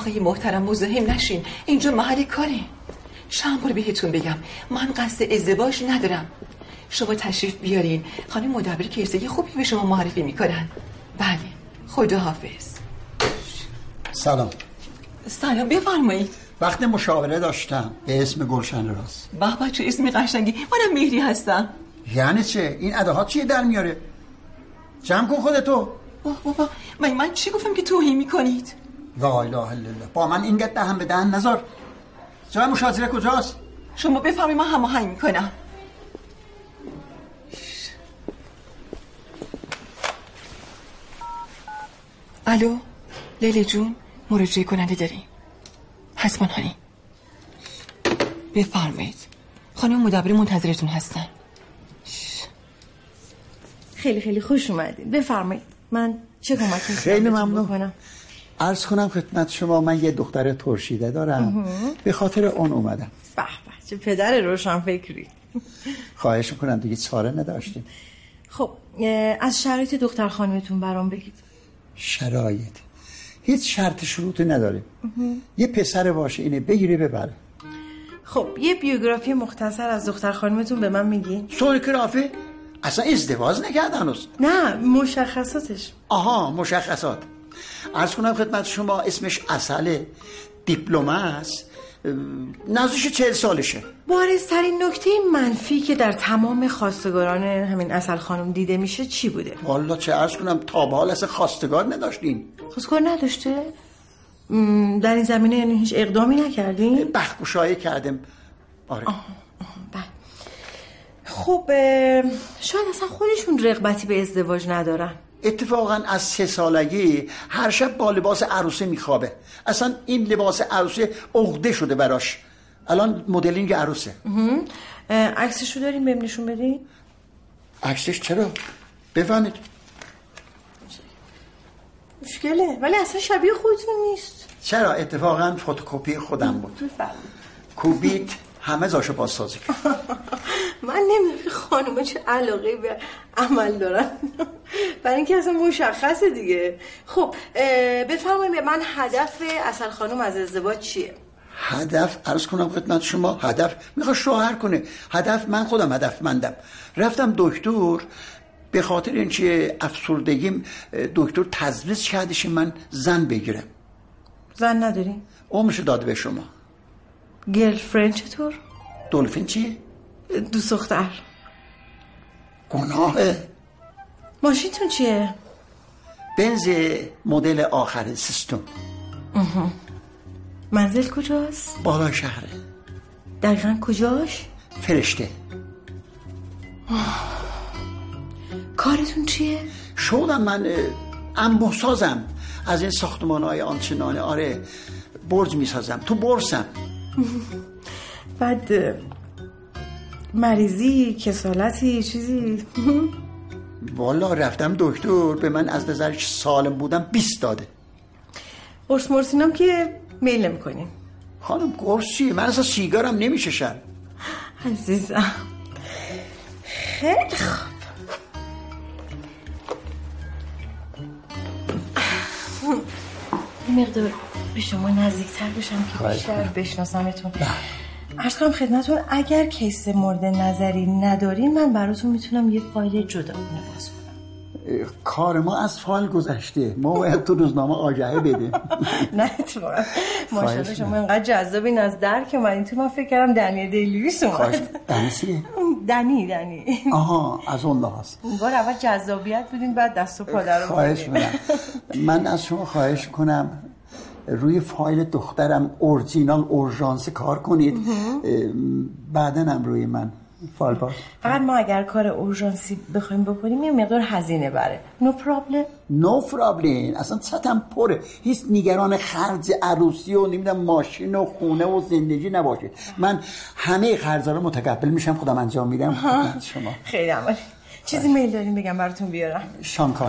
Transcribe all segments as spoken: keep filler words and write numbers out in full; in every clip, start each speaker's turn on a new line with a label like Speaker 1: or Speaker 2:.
Speaker 1: آقای محترم مزاحم نشین، اینجا محل کاره. چند بار بهتون بگم من قصد ازدواج ندارم. شما تشریف بیارین، خانم مدبر کیسه خوبی به شما معرفی میکنن. بله، خداحافظ.
Speaker 2: سلام.
Speaker 1: سلام، بفرمایید.
Speaker 2: وقت مشاوره داشتم به اسم گلشن راست.
Speaker 1: به به، چه اسم قشنگی. منم مهری هستم.
Speaker 2: یعنی چه؟ این اداهات چیه در میاره؟ جمع کن خودتو.
Speaker 1: اوه بابا، من من چی گفتم که توهین میکنید؟
Speaker 2: لا اله الا الله. با من اینقدر دهن به دهن نذار. جای مشاوره کجاست؟
Speaker 1: شما بفرمایید، من هماهنگ میکنم. الو لیلی جون، مراجعه کننده داریم. حتما هانی. بفرمایید، خانم مدبر منتظرتون هستن.
Speaker 3: خیلی خیلی خوش اومدین. بفرمایید، من چه کمکی
Speaker 2: خیلی ممنون. عرض کنم خدمت شما من یه دختر ترشیده دارم، به خاطر اون اومدم.
Speaker 3: به به، چه پدر روشن فکری.
Speaker 2: خواهش میکنم، دیگه چاره نداشتیم.
Speaker 3: خب از شرایط دختر خانمتون برام بگید.
Speaker 2: شرایط هیچ شرط شروطی نداره. یه پسر باشه اینه بگیره ببره.
Speaker 3: خب یه بیوگرافی مختصر از دختر خانمتون به من میگی؟
Speaker 2: سونوگرافی؟ اصلا ازدواج نکردن هنوز.
Speaker 3: نه، مشخصاتش.
Speaker 2: آها، مشخصات. عرض کنم خدمت شما اسمش عسله، دیپلم است، نزدیک چهل سالشه.
Speaker 3: بارزترین نکته منفی که در تمام خواستگاران همین عسل خانم دیده میشه چی بوده؟
Speaker 2: والا چه عرض کنم، تا به حال اصلا خواستگار نداشتین.
Speaker 3: خواستگار نداشته؟ در این زمینه یعنی هیچ اقدامی نکردین؟
Speaker 2: بخگوشایی کردم. آره.
Speaker 3: آه، آه، بله. خب شاید اصلا خودشون رغبتی به ازدواج ندارن.
Speaker 2: اتفاقا از سه سالگی هر شب با لباس عروسی میخوابه. اصلا این لباس عروسی عقده شده براش. الان مدلینگ عروسه.
Speaker 3: عکسشو داریم بهم نشون بدین؟
Speaker 2: عکسش چرا؟ بفهمید.
Speaker 3: مشکله، ولی اصلا شبیه خودتون نیست.
Speaker 2: چرا؟ اتفاقا فتوکپی خودم بود.
Speaker 3: بفهمید.
Speaker 2: کوبیت همه زاشو بازسازی کرد.
Speaker 3: من نمیدونم خانوما چه علاقه به عمل دارن. برای اینکه اصلا مشخصه دیگه. خب بفرمایید به من هدف عسل خانم از ازدواج چیه؟
Speaker 2: هدف عرض کنم خدمت شما، هدف میخواد شوهر کنه. هدف من خودم هدفمندم. رفتم دکتر به خاطر اینکه افسردگیم دکتر تجویز کردش من زن بگیرم.
Speaker 3: زن نداری؟
Speaker 2: عمرشو داده به شما.
Speaker 3: گرل فرند چطور؟
Speaker 2: دلفین چیه؟
Speaker 3: دوست دختر.
Speaker 2: گناهه.
Speaker 3: ماشینتون چیه؟
Speaker 2: بنز مدل آخر سیستم.
Speaker 3: منزل کجاست؟
Speaker 2: بالا شهره.
Speaker 3: دقیقا کجاش؟
Speaker 2: فرشته.
Speaker 3: کارتون چیه؟
Speaker 2: شغلم من انبوه سازم از این ساختمان‌های آنچنانی. آره، برج میسازم تو بورسم.
Speaker 3: بعد مریضی، کسالتی، چیزی؟
Speaker 2: والا رفتم دکتر به من از نظرش سالم بودم بیست داده.
Speaker 3: قرص مرسینم که میل نمی کنیم.
Speaker 2: خانم قرص چیه؟ من اصلا سیگارم نمیششم.
Speaker 3: عزیزم خیلی خوب. مقدار به شما نزدیکتر بشم که بیشتر بشناسمتون. عرض کنم خدمتون اگر کیس مورد نظری ندارین من براتون میتونم یه فایل جداگونه باز کنم.
Speaker 2: کار ما از فایل گذشته، ما باید تو روزنامه آگهی بدیم.
Speaker 3: نه اتفاقا ماشاءالله شما اینقدر جذابین از در که من این تو من فکر کردم دنی دیلیویس اومد.
Speaker 2: دنی چیه؟
Speaker 3: دنی دنی
Speaker 2: آها، از اون لحاظ
Speaker 3: اون بار اول جذابیت بودین بعد دست و پادر رو
Speaker 2: خواهش می‌کنم. من از شما خواهش کنم روی فایل دخترم اورجینال اورژانس کار کنید. بعدن هم روی من فایل باز.
Speaker 3: فقط ما اگر کار اورژانسی بخوایم بکنیم یه مقدار هزینه بره. نو پرابلم.
Speaker 2: نو پرابلم. اصلا سطحم پره. هیچ نگران خرج عروسی و نمیدونم ماشین و خونه و زندگی نباشید. من همه خرجا رو متقبل میشم، خودم انجام میدم. خدمت شما.
Speaker 3: خیلی عالی. چیزی میل دارین بگم براتون بیارم؟
Speaker 2: شانکاین.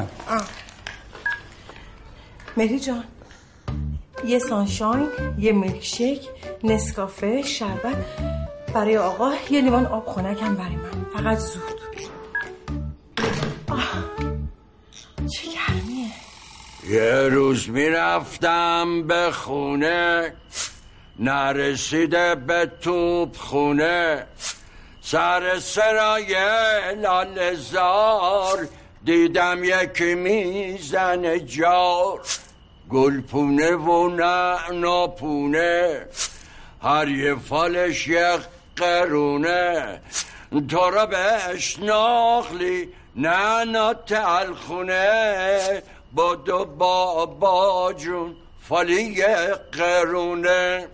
Speaker 3: مهری جان، یه سانشاین، یه میلکشیک، نسکافه، شربت برای آقا، یه لیوان آب خنک هم برای من. فقط زود. آه. چه گرمیه.
Speaker 4: یه روز میرفتم به خونه، نرسیده به توپ خونه، سر سرای لاله‌زار دیدم یکی میزنه جار، گلپونه و نعناپونه، هر یه فالش یک قرونه، تو را بهش ناخلی نعنا تلخونه، با دو بابا جون فالی یک قرونه.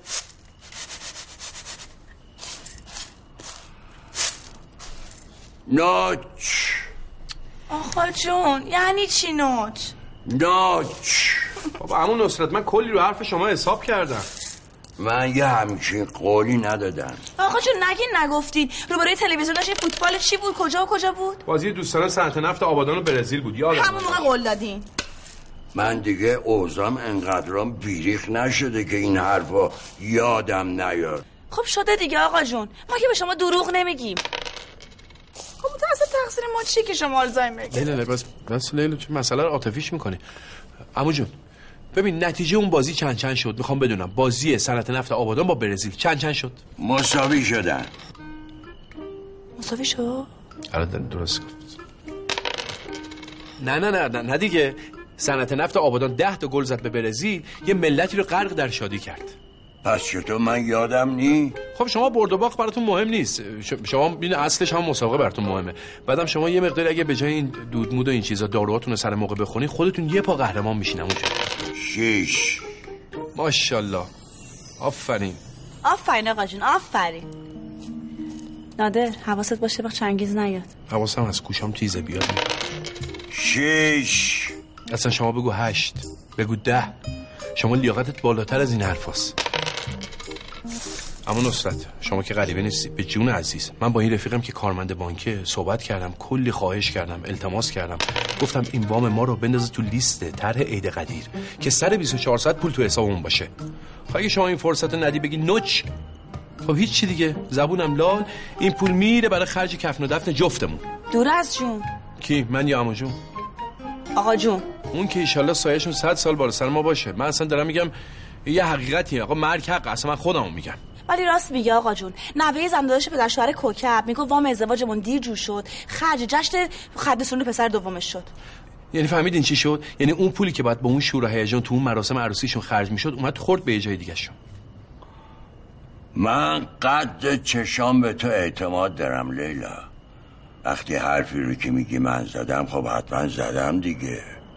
Speaker 4: ناچ
Speaker 5: آقا جون یعنی چی ناچ؟
Speaker 4: ناچ
Speaker 6: بابا عمو نصرت من کلی رو حرف شما حساب کردم.
Speaker 4: من یه همچین قولی ندادم.
Speaker 5: آقا جون نگین نگفتین. روبروی تلویزیون داشتین فوتبال چی بود؟ کجا و کجا بود؟
Speaker 6: بازی دوستان صنعت نفت آبادان و برزیل بود. یادم
Speaker 5: همون موقع قول دادین.
Speaker 4: من دیگه اوضاعم انقدرام بیریخ نشده که این حرفا یادم نیاد.
Speaker 5: خب شده دیگه آقا جون، ما که به شما دروغ نمیگیم. خب تو اصلا تقصیر ما چیه که شما آلزایمر گرفتین؟
Speaker 6: لیلا بس بس لیلا چه مسئله رو عاطفیش میکنی؟ عمو جون ببین نتیجه اون بازی چند چند شد. میخوام بدونم بازی صنعت نفت آبادان با برزیل چند چند شد؟
Speaker 4: مساوی شدن.
Speaker 5: مساوی شد؟
Speaker 6: آره درست گفت. نه نه نه نه, نه دیگه. صنعت نفت آبادان ده تا گل زد به برزیل، یه ملتی رو غرق در شادی کرد.
Speaker 4: پس چطور من یادم نی؟
Speaker 6: خب شما برد و باخت براتون مهم نیست. شما ببین اصلش هم مسابقه براتون مهمه. بعدم شما یه مقدار اگه به جای این دودمود و این چیزا داروهاتون رو سر موقع بخونین خودتون یه پا قهرمان میشین اونجا.
Speaker 4: شیش.
Speaker 6: ماشاءالله. آفرین.
Speaker 5: آفرین آقا جون آفرین. نادر حواست باشه وقت چنگیز نیاد.
Speaker 6: حواسم از کوشام تیزه بیاد.
Speaker 4: شیش.
Speaker 6: اصلا شما بگو هشت، بگو ده. شما لیاقتت بالاتر از این حرفاست. اما نصرت شما که غریبه نیستی. به جون عزیز من با این رفیقم که کارمند بانکه صحبت کردم، کلی خواهش کردم، التماس کردم، گفتم این وام ما رو بندازه تو لیست طرح عید قدیر که سر بیست و چهار ساعت پول تو حسابمون باشه. خب اگه شما این فرصت رو ندی بگی نوچ، خب هیچ چی دیگه، زبونم لال، این پول میره برای خرج کفن و دفن جفتمون.
Speaker 5: دور از جون.
Speaker 6: کی؟ من یا عمو جون؟
Speaker 5: آقا جون
Speaker 6: اون که ایشالله سایه‌شون صد سال بالا سر ما باشه. من اصلا دارم میگم یه حقیقتیه. آقا مرگ حق، اصلا من خودمو میگم.
Speaker 5: ولی راست میگه آقا جون. نوه زنداداش پدر شوهر کوکب میگه وام ازدواجمون دیر جور شد، خرج جشن خدسون پسر دومش شد.
Speaker 6: یعنی فهمیدین چی شد؟ یعنی اون پولی که باید با اون شور و هیجان تو اون مراسم عروسیشون خرج میشد اومد خورد به جای دیگه شون.
Speaker 4: من قد چشام به تو اعتماد دارم لیلا. وقتی حرفی رو که میگی من زدم خب حتما زدم دیگه.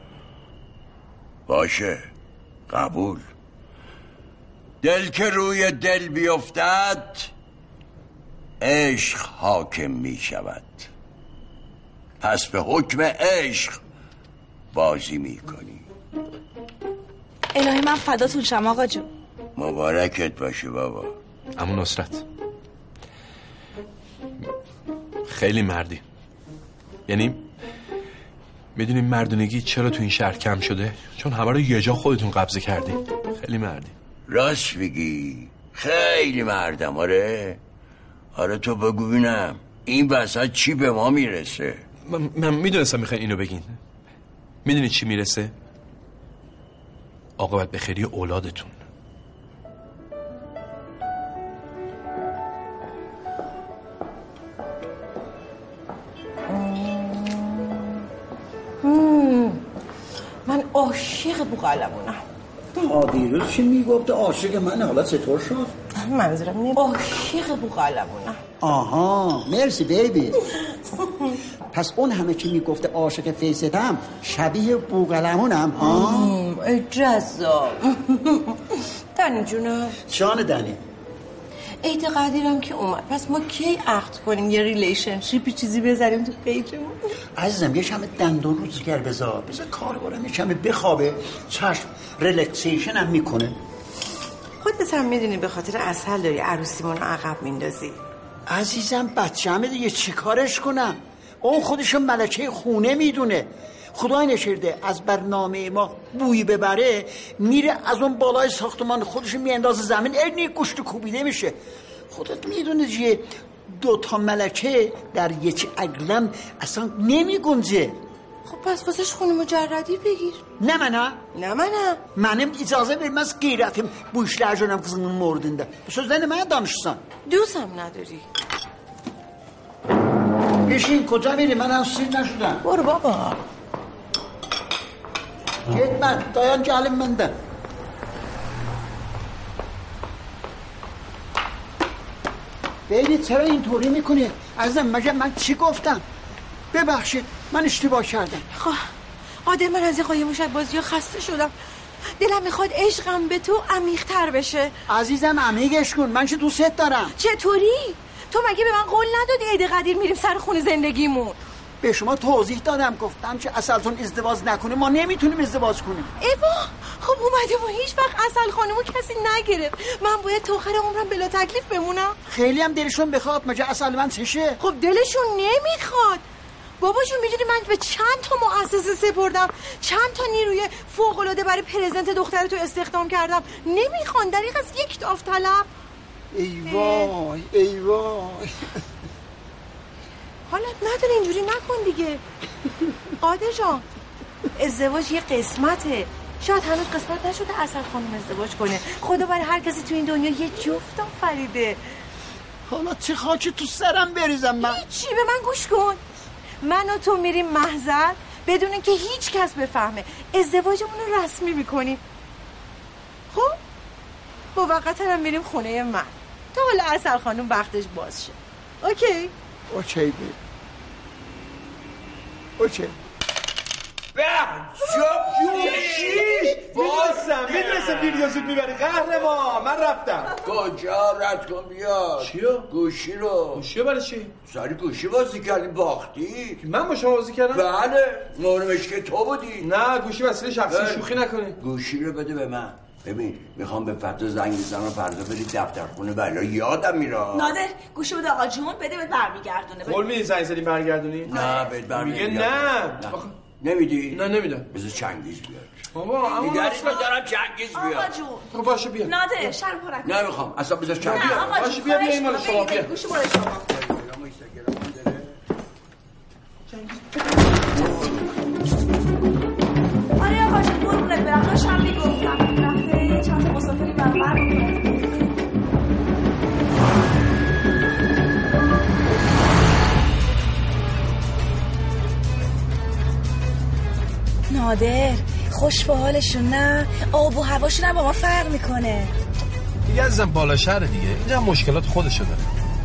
Speaker 4: باشه قبول. دل که روی دل بیفتد عشق حاکم می شود، پس به حکم عشق بازی می کنی.
Speaker 5: الهی من فداتون شم آقا جون.
Speaker 4: مبارکت باشه بابا.
Speaker 6: اما نصرت خیلی مردی. یعنی میدونی مردونگی چرا تو این شهر کم شده؟ چون همه رو یه جا خودتون قبضه کردی. خیلی مردی.
Speaker 4: راست میگی، خیلی مردم. آره آره تو بگو بینم این وسط چی به ما میرسه.
Speaker 6: من, من میدونستم میخواین اینو بگین. میدونی چی میرسه؟ عاقبت به خیری اولادتون.
Speaker 3: من عاشق بوقلمونم.
Speaker 2: تا دیروز چی میگفت عاشق من، حالا چطور شد؟
Speaker 3: منظورم اینه عاشق بوقلمونم.
Speaker 2: آها مرسی بیبی. پس اون همه که میگفته عاشق فیستم شبیه بوقلمونم ها؟
Speaker 3: جذاب. دنی جونم.
Speaker 2: جان دنی.
Speaker 3: عید قدیرم که اومد، پس ما کی عقد کنیم یه ریلیشنشیپی چیزی بذاریم تو پیجمون؟
Speaker 2: عزیزم یه شمه دندون روزگر بذار بذار کاربارم یه شمه بخوابه، چشم ریلکسیشن هم میکنه.
Speaker 3: خودت هم میدونی به خاطر عسل داری عروسیمون عقب میندازی.
Speaker 2: عزیزم بچه‌مه دیگه چی کارش کنم؟ اون خودشون ملکه خونه میدونه. خدای نشرده از برنامه ما بوی ببره میره از اون بالای ساختمان خودشون میاندازه زمین، ارنی گوشت کوبیده میشه. خودت میدونه چیه دو تا ملکه در یک عقلم اصلا نمیگنجه.
Speaker 3: خب پس واسش خونه مجردی بگیر.
Speaker 2: نه منم
Speaker 3: نه منم
Speaker 2: Mənim icazə verməz qeyrətim bu işlər görəm qızının mordunda. Bu sözləri mənə danışsan.
Speaker 3: دوستم نداری.
Speaker 2: Beşin koca verin mən sirdən şuradan.
Speaker 3: برو بابا.
Speaker 2: Getmə, dayan gəlim məndə. ببینید چرا اینطوری میکنید؟ عزیزم مگه من چی گفتم؟ ببخشید من اشتباه کردم.
Speaker 3: خب عادل من از این قایم موشک بازی ها خسته شدم. دلم میخواد عشقم به تو عمیق‌تر بشه.
Speaker 2: عزیزم عمیقش کن، من چه دوست دارم.
Speaker 3: چطوری؟ تو مگه به من قول ندادی عید قدیر میریم سر خونه زندگیمون؟
Speaker 2: به شما توضیح دادم، گفتم که اصلتون ازدواج نکنه ما نمیتونیم ازدواج کنیم.
Speaker 3: ایوا خب اومده و هیچ وقت اصل خانمو کسی نگرفت. من باید تا آخر عمرم بلا تکلیف بمونم؟
Speaker 2: خیلی هم دلشون بخواد مگه اصل من چشه؟
Speaker 3: خب دلشون نمیخواد. باباشون میدونی من به چند تا مؤسسه سپردم، چند تا نیروی فوق‌العاده برای پرزنت دخترتو استخدام کردم، نمیخوان دریغ از یک داوطلب.
Speaker 2: ای وای ای وای
Speaker 3: حالت نداره اینجوری نکن دیگه. قادر جان ازدواج یه قسمته، شاید هنوز قسمت نشده اصل خانم ازدواج کنه. خدا برای هر کسی تو این دنیا یه جفت آفریده.
Speaker 2: حالا چه خاکی تو سرم بریزم من؟
Speaker 3: هیچی، به من گوش کن. من و تو میریم محضر بدون اینکه هیچ کس بفهمه، ازدواجمون رو رسمی میکنیم. خب موقتا هم میریم خونه من تا حالا اصل خانم وقتش باز شه. اوکی؟
Speaker 2: اوکی بی اوکی.
Speaker 4: به
Speaker 6: چی؟ بازم میدرسه ویدیو زود میبری قهرمان. من رفتم.
Speaker 4: کجا؟ رد کن بیا.
Speaker 6: چیو؟
Speaker 4: گوشی رو.
Speaker 6: گوشی برای چی؟
Speaker 4: ساری گوشی بازی کردی باختی؟
Speaker 6: من با شما بازی کردم؟
Speaker 4: بله مهرمش که تو بودی.
Speaker 6: نه گوشی وسیله شخصی، شوخی نکنی.
Speaker 4: گوشی رو بده به من. ببین میخوام به فتح زنگ بزنم فردا بری دفتر خونه بلا یادم میره.
Speaker 5: نادر گوشی بده آقا جون، بده بهت برمیگردونه.
Speaker 6: قول میدی زنگ زدی برگردونی؟
Speaker 4: نه بهت برمیگردونه.
Speaker 6: میگه نه.
Speaker 4: نمیدی؟
Speaker 6: نه نمیدم.
Speaker 4: بذار چنگیز بیاد.
Speaker 6: بابا اما
Speaker 4: دیگری دارم چنگیز بیاد.
Speaker 5: آقا جون
Speaker 6: خب باشه بیا.
Speaker 5: نادر شرم پرک.
Speaker 4: نمیخوام اصلا بذار چنگیز.
Speaker 5: نه آقا
Speaker 6: باشه
Speaker 5: جون
Speaker 6: بیا بیا این مال شما بیا.
Speaker 5: گوشی مال شما. آره آقا جون قربونت برم. داشتم میگفتم رفته چند تا مسافری برابر میکنه. نادر خوش به حالشون نه؟ آب و هواشون هم با ما فرق میکنه
Speaker 6: دیگه. ازم بالا شهر دیگه، اینجا مشکلات خودشو داره.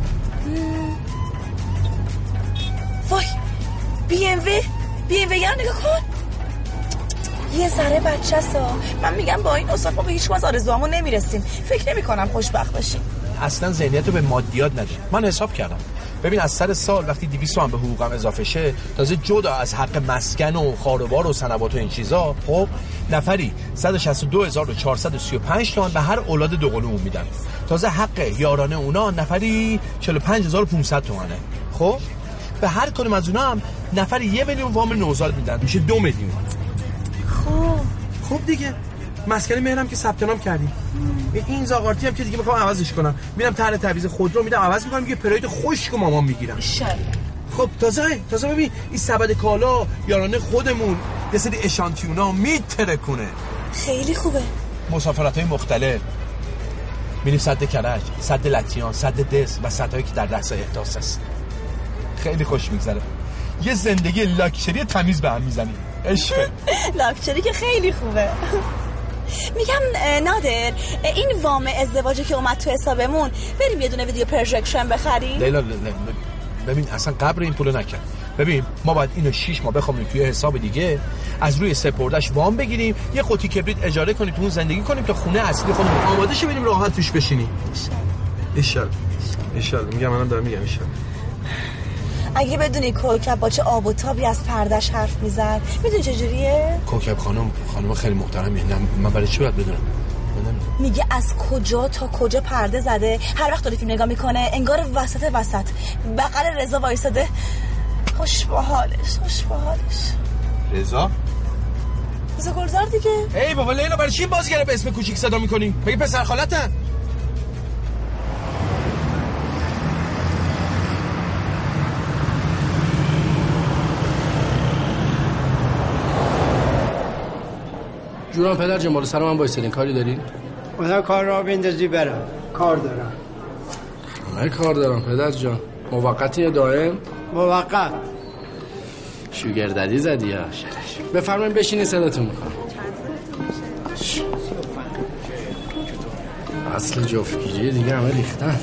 Speaker 5: وای بی ام وی بی ام وی رو نگاه کن. یه ذره بچه سا. من میگم با این اصاف ما به هیچ از آرزوامون نمیرسیم. فکر نمی کنم خوشبخت باشیم.
Speaker 6: اصلا ذهنیت رو به مادیات ندیم. من حساب کردم ببین از سر سال وقتی دویست هم به حقوقم اضافه شه، تازه جدا از حق مسکن و خاروبار و سنوات و این چیزا، خب نفری صد و شصت و دو هزار و چهارصد و سی و پنج تومان به هر اولاد دوقلومون میدن. تازه حق یارانه اونا نفری چهل و پنج هزار و پانصد تومانه. خب به هر کدوم از اونا هم نفری یه میلیون وام نوزاد میدن، میشه دو میلیون.
Speaker 5: خب
Speaker 6: خب دیگه مسکن مهرم که ثبت نام کردیم. این زاغارتی هم که دیگه میخوام عوضش کنم، میرم طرح تعویض خودرو میدم عوض میکنم، یه پراید خشک و مامان میگیرم. خب تازه تازه ببین این سبد کالا یارانه خودمون یه سری اشانتیونا میترکونه.
Speaker 5: خیلی خوبه.
Speaker 6: مسافرت‌های مختلف، میریم سد کرج، سد لطیان، سد دس و سدهایی که در دست احداث است. خیلی خوش میگذره. یه زندگی لاکچری تمیز به هم میزنیم. عشق
Speaker 5: لاکچری که خیلی خوبه. میگم نادر این وام ازدواجی که اومد تو حسابمون بریم یه دونه ویدیو پروژکشن بخریم.
Speaker 6: لیلا لیلا ببین اصلا قبر این پولو نکن. ببین ما باید اینو شش ماه بخوامیم توی حساب دیگه، از روی سپردش وام بگیریم، یه قوطی کبریت اجاره کنیم، تو اون زندگی کنیم تا خونه اصلی خودمون آماده شه بریم راحت توش بشینیم. ان شاء الله ان شاء الله. میگم منم دارم میگم ان شاء الله.
Speaker 5: اگه بدونی کوکب با چه آب و تابی از پردش حرف میزد، میدونی چجوریه؟
Speaker 6: کوکب خانم خانم خیلی محترمیه. من برای چی باید بدونم؟
Speaker 5: میگه از کجا تا کجا پرده زده، هر وقت داره فیلم نگاه میکنه انگار وسط وسط بغل رضا وایساده. خوش به حالش خوش به حالش.
Speaker 6: رضا؟
Speaker 5: رضا گلزار دیگه.
Speaker 6: ای بابا لیلا برای چی بازیگر به اسم کوچیک صدا میکنی؟ مگه پسر خالتن؟
Speaker 7: جونم پدر جان، بالا سر من وایسادین، کاری دارین؟
Speaker 8: اونا کار را بندازی برم، کار دارم.
Speaker 7: من کار دارم پدر جان. موقتی یا دائم؟
Speaker 8: موقت.
Speaker 7: شوگر ددی زدی یا شرش. بفرمایید بشینید صداتون میکنم. اصل جفتگیری دیگه همه ریختن.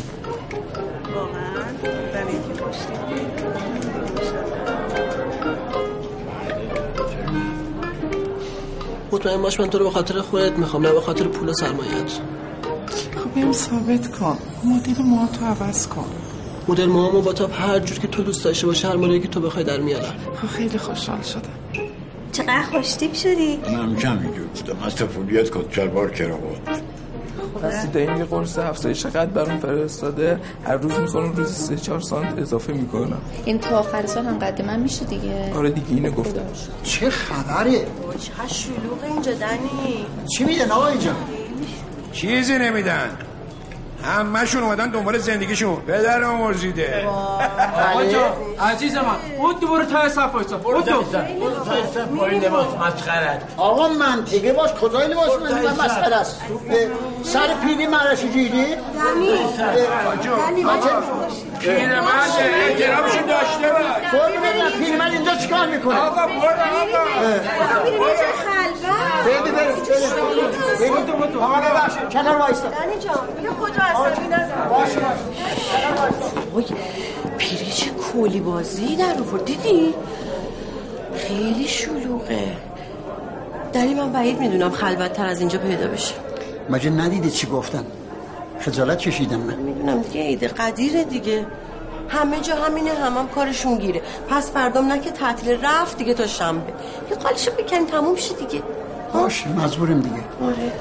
Speaker 9: مطمئن باش من تو رو به خاطر خودت میخوام، نه به خاطر پول و سرمایه‌ات.
Speaker 10: خب بهم ثابت کن، مدل موهاتو عوض کن.
Speaker 9: مدل موهامو با تاپ هر جور که تو دوست داشته باشه، هر مدلی که تو بخوای در میارم.
Speaker 10: خیلی خوشحال شدم.
Speaker 11: چقدر خوشتیپ شدی؟
Speaker 12: من کم اینجور بودم، از تفولیت کت شلوار کراوات.
Speaker 10: راستی دایم یه قرص افزایش قد برام فرستاده، هر روز میخورم روزی سه چهار سانت اضافه میکنم.
Speaker 11: این تا آخر سال هم قد من میشه دیگه.
Speaker 10: آره دیگه اینو گفتم.
Speaker 2: چه خبره؟
Speaker 3: چقدر شلوغ اینجا دنی.
Speaker 2: چی میدن آقا اینجا؟
Speaker 13: چیزی نمیدن، همه‌شون اومدن دنبال زندگیشون. پدر مرزیده.
Speaker 7: آقا جان عزیز من، بود برو تا صف وایسا. بود
Speaker 12: برو تا صف پایین لباس مسخره.
Speaker 2: آقا منطقه باش، کجای لباس من مسخره است؟ سر پیری مرش جیدی؟
Speaker 3: دنی دنی
Speaker 13: پیرمرد احترامشون داشته باش.
Speaker 2: برو ببین پیرمرد اینجا چیکار میکنه؟
Speaker 13: آقا برو آقا.
Speaker 3: بریم یه جای خلوت.
Speaker 2: بریم بریم بریم بریم. آقا ببخشید کنار وایستا.
Speaker 3: دنی جان بیا خود رو عصبی نزن.
Speaker 2: باشه باشه.
Speaker 3: وای پیری چه کولی بازی در آورد، دیدی؟ خیلی شلوغه. دنی من بعید میدونم خلوت تر از اینجا پیدا بشه.
Speaker 2: مگه ندیدی چی گفتن؟ خجالت کشیدم من.
Speaker 3: میدونم دیگه، عید قدیره دیگه، همه جا همینه، همم هم کارشون گیره. پس فردام نه که تعطیل، رفت دیگه تا شنبه. یه قالشو بکن تموم شه دیگه.
Speaker 2: باش مجبورم دیگه.
Speaker 3: آره.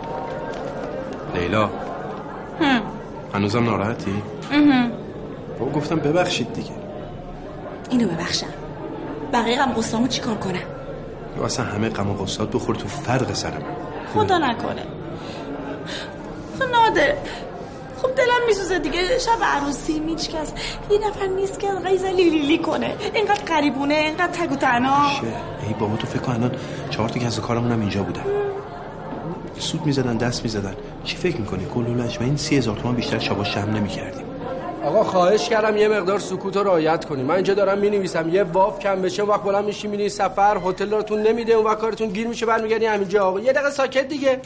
Speaker 6: لیلا هنوزم ناراحتی؟ بابا گفتم ببخشید دیگه.
Speaker 5: اینو ببخشم، بقیه غم غصه‌مو چیکار کنم؟
Speaker 6: یا اصلا همه غم و غصات بخور تو فرق سر من.
Speaker 5: خدا نکنه. خب نادر، خب دلم میسوزه دیگه. شب عروسی میچکس یه نفر نیست که انقدر لیلی لیلی کنه، اینقدر غریبونه، اینقدر تگ و تنها.
Speaker 6: ای بابا تو فکر کن الان چهار تا کس کارمون هم اینجا بودن، سود میزدن دست میزدن. چی فکر میکنی کلولش و این سی هزار تومان بیشتر شباش شم نمیکردیم.
Speaker 7: آقا خواهش کردم یه مقدار سکوت رو رعایت کنیم. من اینجا دارم مینویسم، یه واف کم بشه وقت بلند میشی میری سفر، هتل دارتون نمیده، اون وقت کارتون گیر میشه، برمیگردی همینجا. آقا یه دقیقه ساکت دیگه.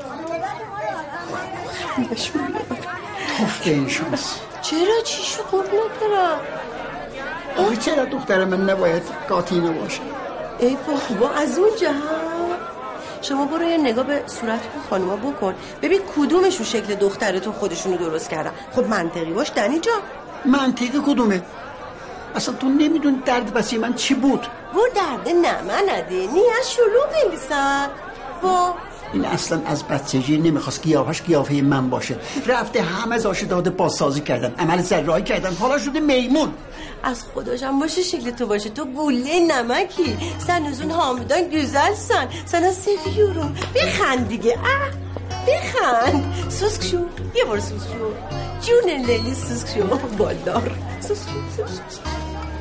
Speaker 2: توف این شانس.
Speaker 3: چرا چی شد قربونت برم؟
Speaker 2: آخه چرا دختر من نباید قاطینه باشه؟
Speaker 3: ای بابا از اون جهت. شما برو یه نگاه به صورت خانوما بکن، ببین کدومشون شکل دخترتون خودشونو درست کردن. خب منطقی باش دنی جان.
Speaker 2: منطقی کدومه؟ اصلا تو نمیدونی درد بسی من چی بود.
Speaker 3: بر درد نه من نده نی از شلوغ نیستن. با
Speaker 2: این اصلا از بچگی نمیخواست گیاهاش گیاهه من باشه، رفته همه زاشه داده بازسازی کردن، عمل زراعی کردن، حالا شده میمون.
Speaker 3: از خداشم باشه شکل تو باشه، تو بوله نمکی سن از اون حامدان گوزل سن سن سفیورم. بخند دیگه، اه بخند. سوسک شو یه بار، سوسک شو جون لیلی، سوسک شو بالدار، سوسک شو سوسک شو.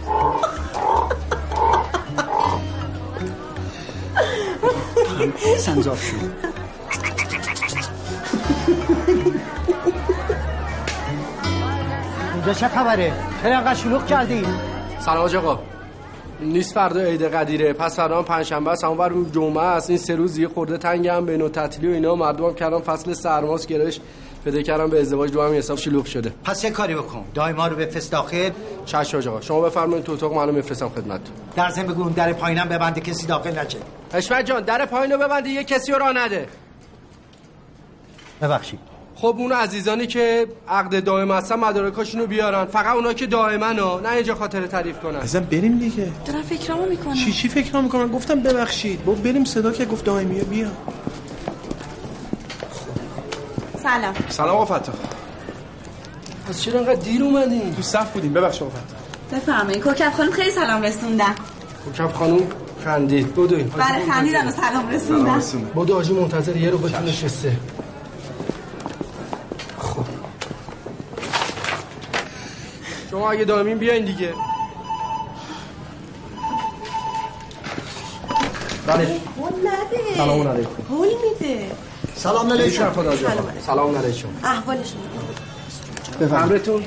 Speaker 2: سنزاف شو.
Speaker 8: اینجا چه خبره؟ چرا انقدر شلوغ کردی؟
Speaker 7: سلام آقا. نیست فردا عید قدیره، پس فردا پنجشنبه است، اون بر جمعه است. این سه روز یه خورده تنگم بین تعطیلی و اینا، مردمم کردم فصل سرماس گرش بده کردم به ازدواج، دو هم حساب شلوغ شده.
Speaker 8: پس یه کاری بکن، دایما رو بفرست داخل.
Speaker 7: چشم آقا، شما بفرمایید تو اتاق، منو میفرستم خدمتتون.
Speaker 8: در ضمن بگو در پایینم ببنده کسی داخل نشه.
Speaker 7: حشمت جان در پایینو ببندی، یه کسی رو راه نده.
Speaker 8: ببخشید.
Speaker 7: خب اون عزیزانی که عقد دائم هستن مدارکاشونو بیارن، فقط اونا که دائمن ها، نه اینجا خاطر تعریف کنن.
Speaker 6: ازم بریم دیگه.
Speaker 5: دارم فکرامو میکنم.
Speaker 6: چی چی فکرام میکنم؟ گفتم ببخشید. بابا بریم، صدا که گفت دائمیه بیا.
Speaker 5: سلام.
Speaker 7: سلام آقا فتاح. از چرا انقدر دیر اومدین؟
Speaker 6: تو صف بودیم، ببخشید آقا فتاح.
Speaker 5: بفرمایید. کوکب خانم خیلی سلام رسوندن.
Speaker 7: کوکب خانم خندید. بدوی.
Speaker 5: بله خندیدن و سلام رسوندن.
Speaker 7: بدو آجی منتظر یه رو بهتون نشسته. خب شما اگه دائمین بیاین دیگه. بله.
Speaker 3: هول نده.
Speaker 7: سلام علیکم.
Speaker 3: هول میده.
Speaker 2: سلام علیکم.
Speaker 7: خدا جان. سلام علیکم.
Speaker 3: احوالش
Speaker 7: بفرمایید.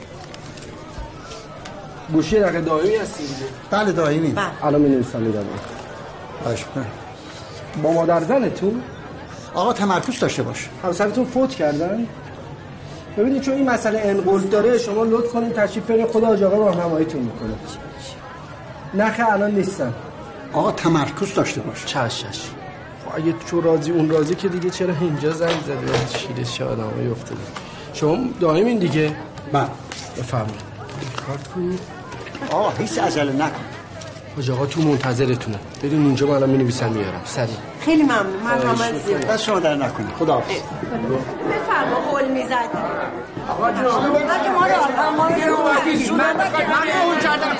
Speaker 7: گوشی دقیقه دائمی هستی دیگه؟
Speaker 2: بله دائمی.
Speaker 7: الان می‌نویسم میدم.
Speaker 2: باش کن.
Speaker 7: با مادر زنتون؟
Speaker 2: آقا تمرکز داشته باش.
Speaker 7: همسرتون فوت کردن؟ ببینید چون این مسئله انقلاب داره شما لطف کنید تشریف برید خدا حاج آقا راهنماییتون میکنه. نخه الان نیستن.
Speaker 2: آقا تمرکز داشته باش.
Speaker 7: چش چش. اگه تو راضی اون راضی که دیگه چرا اینجا زنگ زدی؟ شیر شادامه افتاده. شما دائمین دیگه؟
Speaker 2: بله.
Speaker 7: بفرمایید. کارت کنید.
Speaker 2: آقا هیچ عجله نکن.
Speaker 7: حاج آقا تو منتظرتونه. بریم اونجا من الان می‌نویسم میارم. سریع.
Speaker 3: خیلی ممنون. مرحمت زیاد.
Speaker 2: دست شما در نکنید. خداحافظ.
Speaker 3: بفرما هول میزدی.
Speaker 13: آقا جون ما رو ما رو وقتی من اون کردم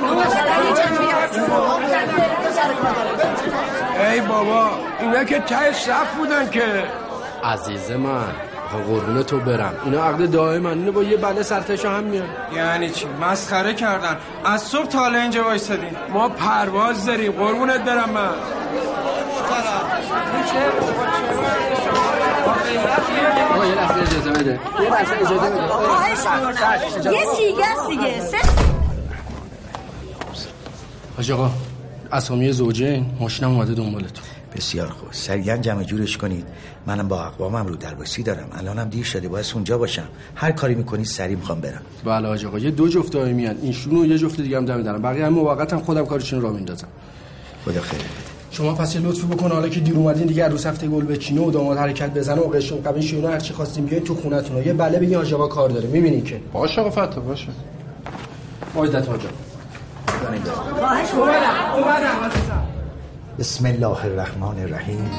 Speaker 13: ای بابا اینا که ته صف بودن که
Speaker 7: عزیز من قربون تو برم اینا عقد دائمن اینو با یه بله سرتشو هم میاد.
Speaker 14: یعنی چی مسخره کردن از صبح تا حالا اینجا وایسادین
Speaker 13: ما پرواز داریم قربونت برم من
Speaker 7: آقا یه لحظه اجازه بده یه لحظه اجازه بده
Speaker 3: خواهش میکنم یه سیگه است دیگه
Speaker 7: حاج آقا اسامی زوجین ماشینم اومده دنبالتون.
Speaker 15: بسیار خوب سریعا جمع جورش کنید منم با اقوامم رو درباسی دارم الانم دیر شده باید اونجا باشم هر کاری میکنید سریع میخوام برم.
Speaker 7: بله حاج آقا یه دو جفت دائمی ان اینشون و یه جفت دیگه هم دم دارم بقیه هم موقتا خودم کارشون رو میندازم.
Speaker 15: خدا خیر.
Speaker 7: شما پس یه لطفی بکن حالا که دیر اومدین دیگه روز هفته گل بچینه و داماد حرکت بزنه و قشون قبین شیونا هر چی خواستیم بیاین تو خونتون یه بله بگین حاج آقا کار داره میبینین که
Speaker 6: باشه آقا فتح باشه.
Speaker 7: عزت حاج آقا.
Speaker 3: خواهش اومدم اومدم
Speaker 15: بسم الله الرحمن الرحیم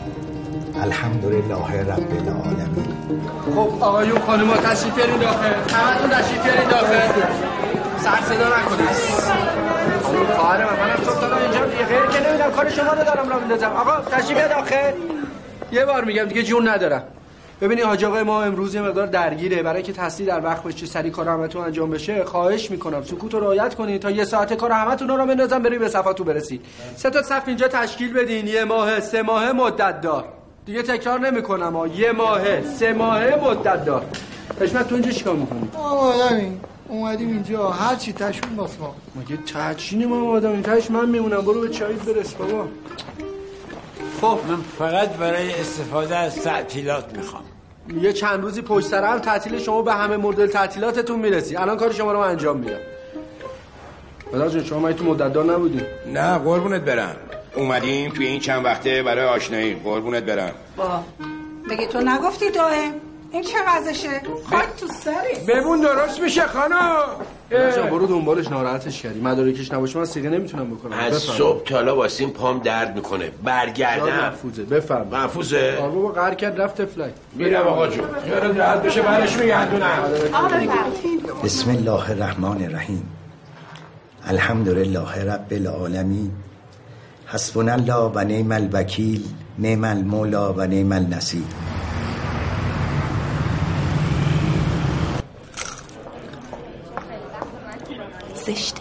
Speaker 15: الحمدلله رب العالمین.
Speaker 7: خب آقایون خانوما تشریف بیارین داخل همتون تشریف بیارین داخل سر صدا نکنید. خواهر من منم صبح تا اینجا دیگه غیر که نمیدونم کار شما رو دارم را میندازم. آقا تشریف بیار داخل. یه بار میگم دیگه جون ندارم. ببینید حاج آقا ما امروز یه مقدار درگیره برای که تحصیل در وقت بشه سری کار همتون انجام بشه خواهش میکنم سکوت رو رعایت کنید تا یه ساعت کار همتون رو بندازم برید به صفاتون برسید. سه تا صف اینجا تشکیل بدین یه ماه سه ماه مدت دار. دیگه تکرار نمیکنم ها یه ماه سه ماه مدت دار. حشمت تو اینجا چیکار میکنی؟
Speaker 16: آمدیم اومدیم اینجا هر چی تشون باس ما
Speaker 7: مگه تچینی ما اومدم این تاش من میمونم برو به چایت برس بابا.
Speaker 13: خب من فقط برای استفاده از تعطیلات میخوام.
Speaker 7: یه چند روزی پشت سر هم تعطیل شما به همه مدل تعطیلاتتون میرسی. الان کار شما رو من انجام میدم. پدر جان شما مگه تو مدت دار نبودی؟
Speaker 13: نه قربونت برم اومدیم توی این چند وقته برای آشنایی قربونت برم.
Speaker 17: با مگه تو نگفتی دائم این چه وضعشه؟ خاک تو سری
Speaker 13: ببون درست میشه خانم.
Speaker 7: جان برو دنبالش ناراحتش کردی مدارکش نباشه من سیغه نمیتونم بکنم.
Speaker 18: از صبح تا حالا واسیم پام درد میکنه برگردم.
Speaker 7: محفوظه بفرم.
Speaker 18: محفوظه
Speaker 7: آره بابا قهر کرد رفت فلک.
Speaker 13: میرم آقا جون یارو راحت بشه برش میگردونم.
Speaker 15: بسم الله الرحمن الرحیم الحمدلله رب العالمین حسبنا الله و نعم الوکیل نعم المولا و نعم النصیر.
Speaker 11: زشت.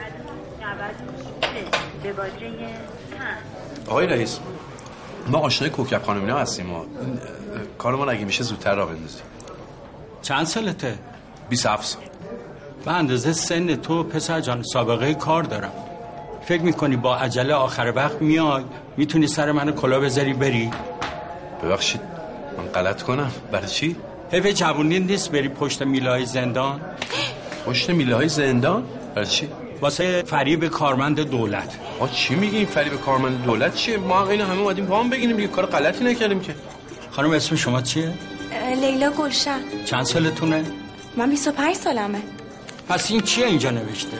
Speaker 6: آقای رئیس ما آشنای کوکب خانم اینا هستیم ما کارمان اگه میشه زودتر را بندازیم.
Speaker 19: چند سالته؟
Speaker 6: بیست و هفت سال.
Speaker 19: به اندازه سن تو پسر جان سابقه کار دارم. فکر میکنی با عجله آخر وقت میای میتونی سر منو کلا بذاری بری؟
Speaker 6: ببخشید من غلط کنم برای چی؟
Speaker 19: حیف جوونی نیست بری پشت میله‌های زندان؟
Speaker 6: پشت میله‌های زندان؟ برای چی؟
Speaker 19: واسه فریب کارمند دولت.
Speaker 6: آ چی میگی این فریب کارمند دولت چیه؟ ما اینا همه اومدیم پام بگیریم دیگه کار غلطی نکردیم که.
Speaker 19: خانم اسم شما چیه؟
Speaker 11: لیلا گلشن.
Speaker 19: چند سالتونه؟
Speaker 11: من بیست و پنج سالمه.
Speaker 19: پس این چیه اینجا نوشته؟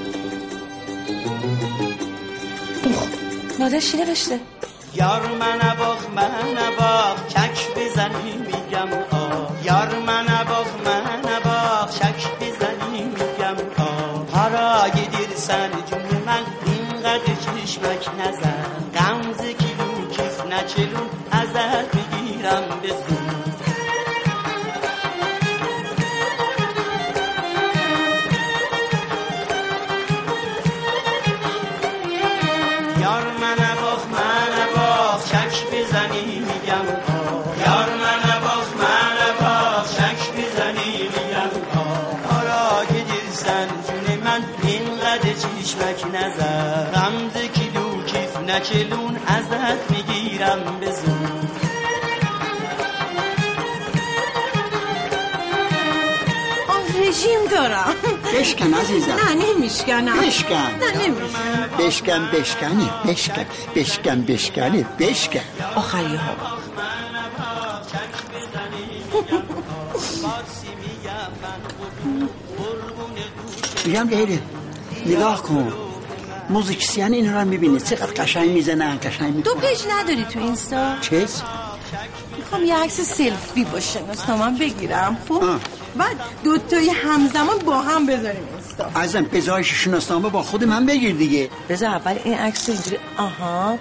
Speaker 11: نادر چی نوشته؟
Speaker 20: یار من اباخ من اباخ چک بزنی میگم آه یار من اباخ من اباخ چک بزنی میگم آه پارای دیر سر جون من اینقدر چشمک نزن غمزه کیلو کیف نچلون ازت بگیرم بزن یار من اباخ من کلون ازت میگیرم به زور.
Speaker 3: رژیم دارم.
Speaker 2: بشکن عزیزم.
Speaker 3: نه نمیشکنم.
Speaker 2: بشکن.
Speaker 3: نه نمیشکنم.
Speaker 2: بشکن بشکنی بشکن بشکن بشکنی بشکن.
Speaker 3: آخری ها.
Speaker 2: میگم لیلی نگاه کن، موزیکسین این رو میبینی چقدر قشنگ میزنن، قشنگ میکنن.
Speaker 3: دو پیج نداری تو اینستا؟
Speaker 2: چیز؟
Speaker 3: میخوام یه عکس سلفی باشه نستامم بگیرم. خب بعد دوتایی همزمان با هم بذاریم اینستا.
Speaker 2: ازم بذارش شناسنامه با خود من بگیر دیگه.
Speaker 3: بذار اول این عکس اینجوری. آها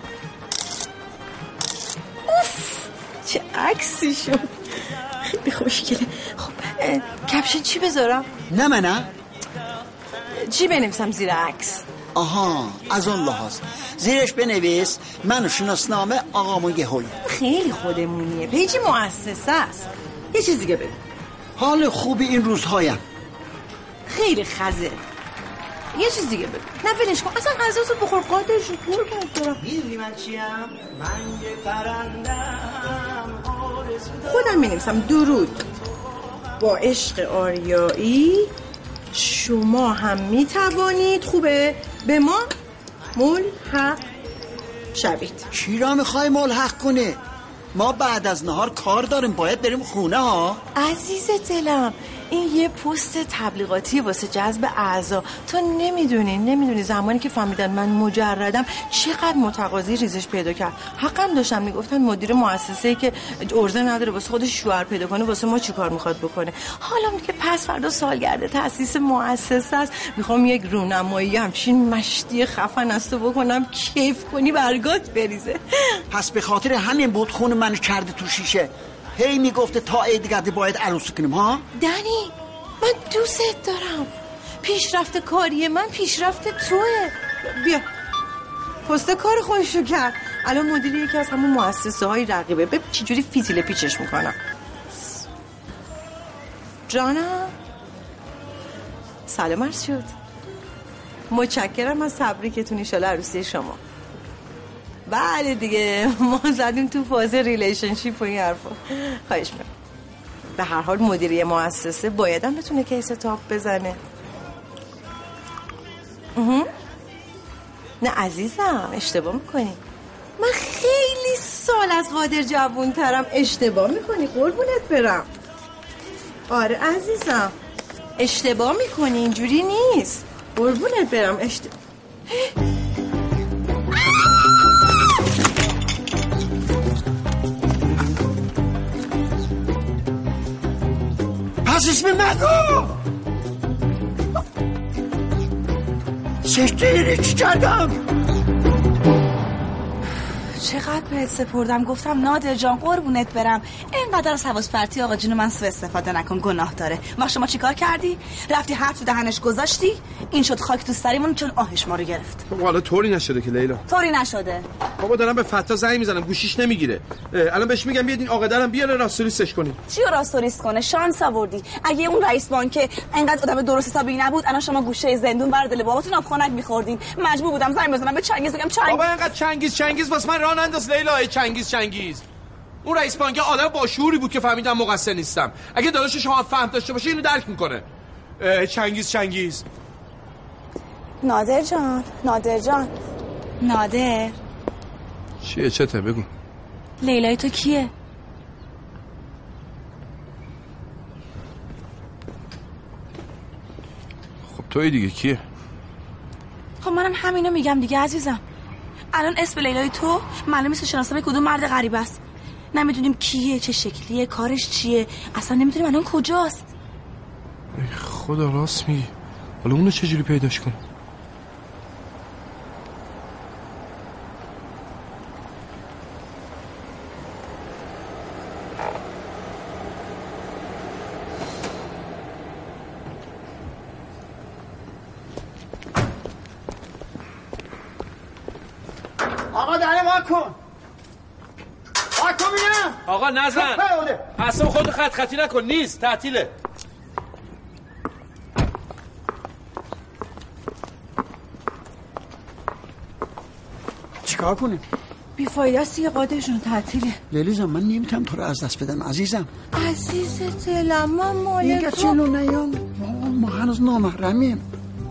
Speaker 3: اوف چه عکسی شد، خیلی خوشگله. خب کپشن چی بذارم؟
Speaker 2: نه منم
Speaker 3: چی بنویسم زیر عکس؟
Speaker 2: آها از اون لحاظ زیرش بنویس من شناسنامه آقامون گهوی.
Speaker 3: خیلی خودمونیه، پیجی مؤسسه است. یه چیز دیگه بگو.
Speaker 2: حال خوبی این روزهایم.
Speaker 3: خیلی خزه. یه چیز دیگه بگو. نه ولش کن اصلا غذاتو بخور قادرش رو کور کنم.
Speaker 20: میدونی من چیم؟ من یه پرندم.
Speaker 3: خودم می‌نویسم درود با عشق آریایی شما هم میتوانید خوبه به ما ملحق شوید.
Speaker 2: چی را میخوای ملحق کنه؟ ما بعد از نهار کار داریم، باید بریم خونه ها.
Speaker 3: عزیز دلم این یه پست تبلیغاتی واسه جذب اعضا. تو نمیدونی نمیدونی زمانی که فهمیدن من مجردم چقدر متقاضی ریزش پیدا کرد. حقم داشتم میگفتن مدیر مؤسسه‌ای که ارزه نداره واسه خودش شوهر پیدا کنه واسه ما چیکار میخواد بکنه. حالا که پس فردا سالگرد تأسیس مؤسسه است میخوام یک رونمایی همچین مشتی خفن است بکنم کیف کنی برگات بریزه.
Speaker 2: پس به خاطر همین بود خون من کرده تو شیشه. هی میگفته تا عید گرده باید عروسی کنیم ها.
Speaker 3: دنی من دوست دارم، پیشرفت کاری من پیشرفت توه. بیا پست کار خودشو کرد، الان مدیر یکی از همون مؤسسه های رقیبه. ببین چجوری فیتیله پیچش میکنم. جانم سلام عرض شد. متشکرم از تبریکتون، ایشالا عروسی شما. بله دیگه ما زدیم تو فاز ریلیشنشیپ و این حرفا. خواهش میکنم. به هر حال مدیری مؤسسه بایدم بتونه کیس تاپ بزنه. اها. نه عزیزم اشتباه میکنی، من خیلی سال از قادر جوانترم. اشتباه میکنی قربونت برم. آره عزیزم اشتباه میکنی، اینجوری نیست. قربونت برم اشتباه.
Speaker 2: پس اسم مگو سشتیری چی کردم؟
Speaker 5: چقدر بهت سپردم گفتم نادر جان قربونت برم اینقدر از حواس پرتی آقا جون من سو استفاده نکن، گناه داره. ما شما چیکار کردی؟ رفتی حرف تو دهنش گذاشتی؟ این شد خاک تو سریمون چون آهش ما رو گرفت.
Speaker 6: بابا حالا طوری نشده که لیلا.
Speaker 5: طوری نشده.
Speaker 6: بابا دارم به فتا زنگ میزنم گوشیش نمیگیره. الان بهش میگم بیاد این آقا درم بیاره راستوریسش کنی.
Speaker 5: چیو راستوریس کنه؟ شانس آوردی. اگه اون رئیس بانک اینقدر آدم درست حسابی نبود الان شما گوشه زندون بر دل باباتون آبخونک می‌خوردین. مجبور بودم زنگ بزنم به چنگیز بگم چنگیز.
Speaker 6: بابا اینقدر چنگیز چنگیز واسه من راه ننداز لیلا. چنگیز چنگیز اون رئیس بانک آدم با شعوری بود که فهمیدم مقصر نیستم. اگه داداش شما فهم داشته باشه اینو درک میکنه. چنگیز چنگیز
Speaker 5: نادر جان نادر جان نادر
Speaker 6: چیه چته بگو.
Speaker 5: لیلای تو کیه؟
Speaker 6: خب توی دیگه کیه؟
Speaker 5: خب منم همینو میگم دیگه عزیزم. الان اسم لیلای تو معلوم نیست شناسنامه کدوم مرد غریب است. نمیدونیم کیه، چه شکلیه، کارش چیه، اصلا نمیدونیم الان کجاست.
Speaker 6: ای خدا راست میگی. حالا اونو چجوری پیداش کنم؟
Speaker 2: آقا داره ما کن ما کن بینم.
Speaker 6: آقا نزن اصلا خود خط خطی نکن، نیست تعطیله.
Speaker 2: چیکار کنیم؟
Speaker 3: بی‌فایده‌ست یه قادرشون تعطیله.
Speaker 2: لیلی جان من نمیتونم تو رو از دست بدم عزیزم.
Speaker 3: عزیز دلم من مال
Speaker 2: میگه
Speaker 3: تو.
Speaker 2: چلو نیام ما هنوز نامحرمیم.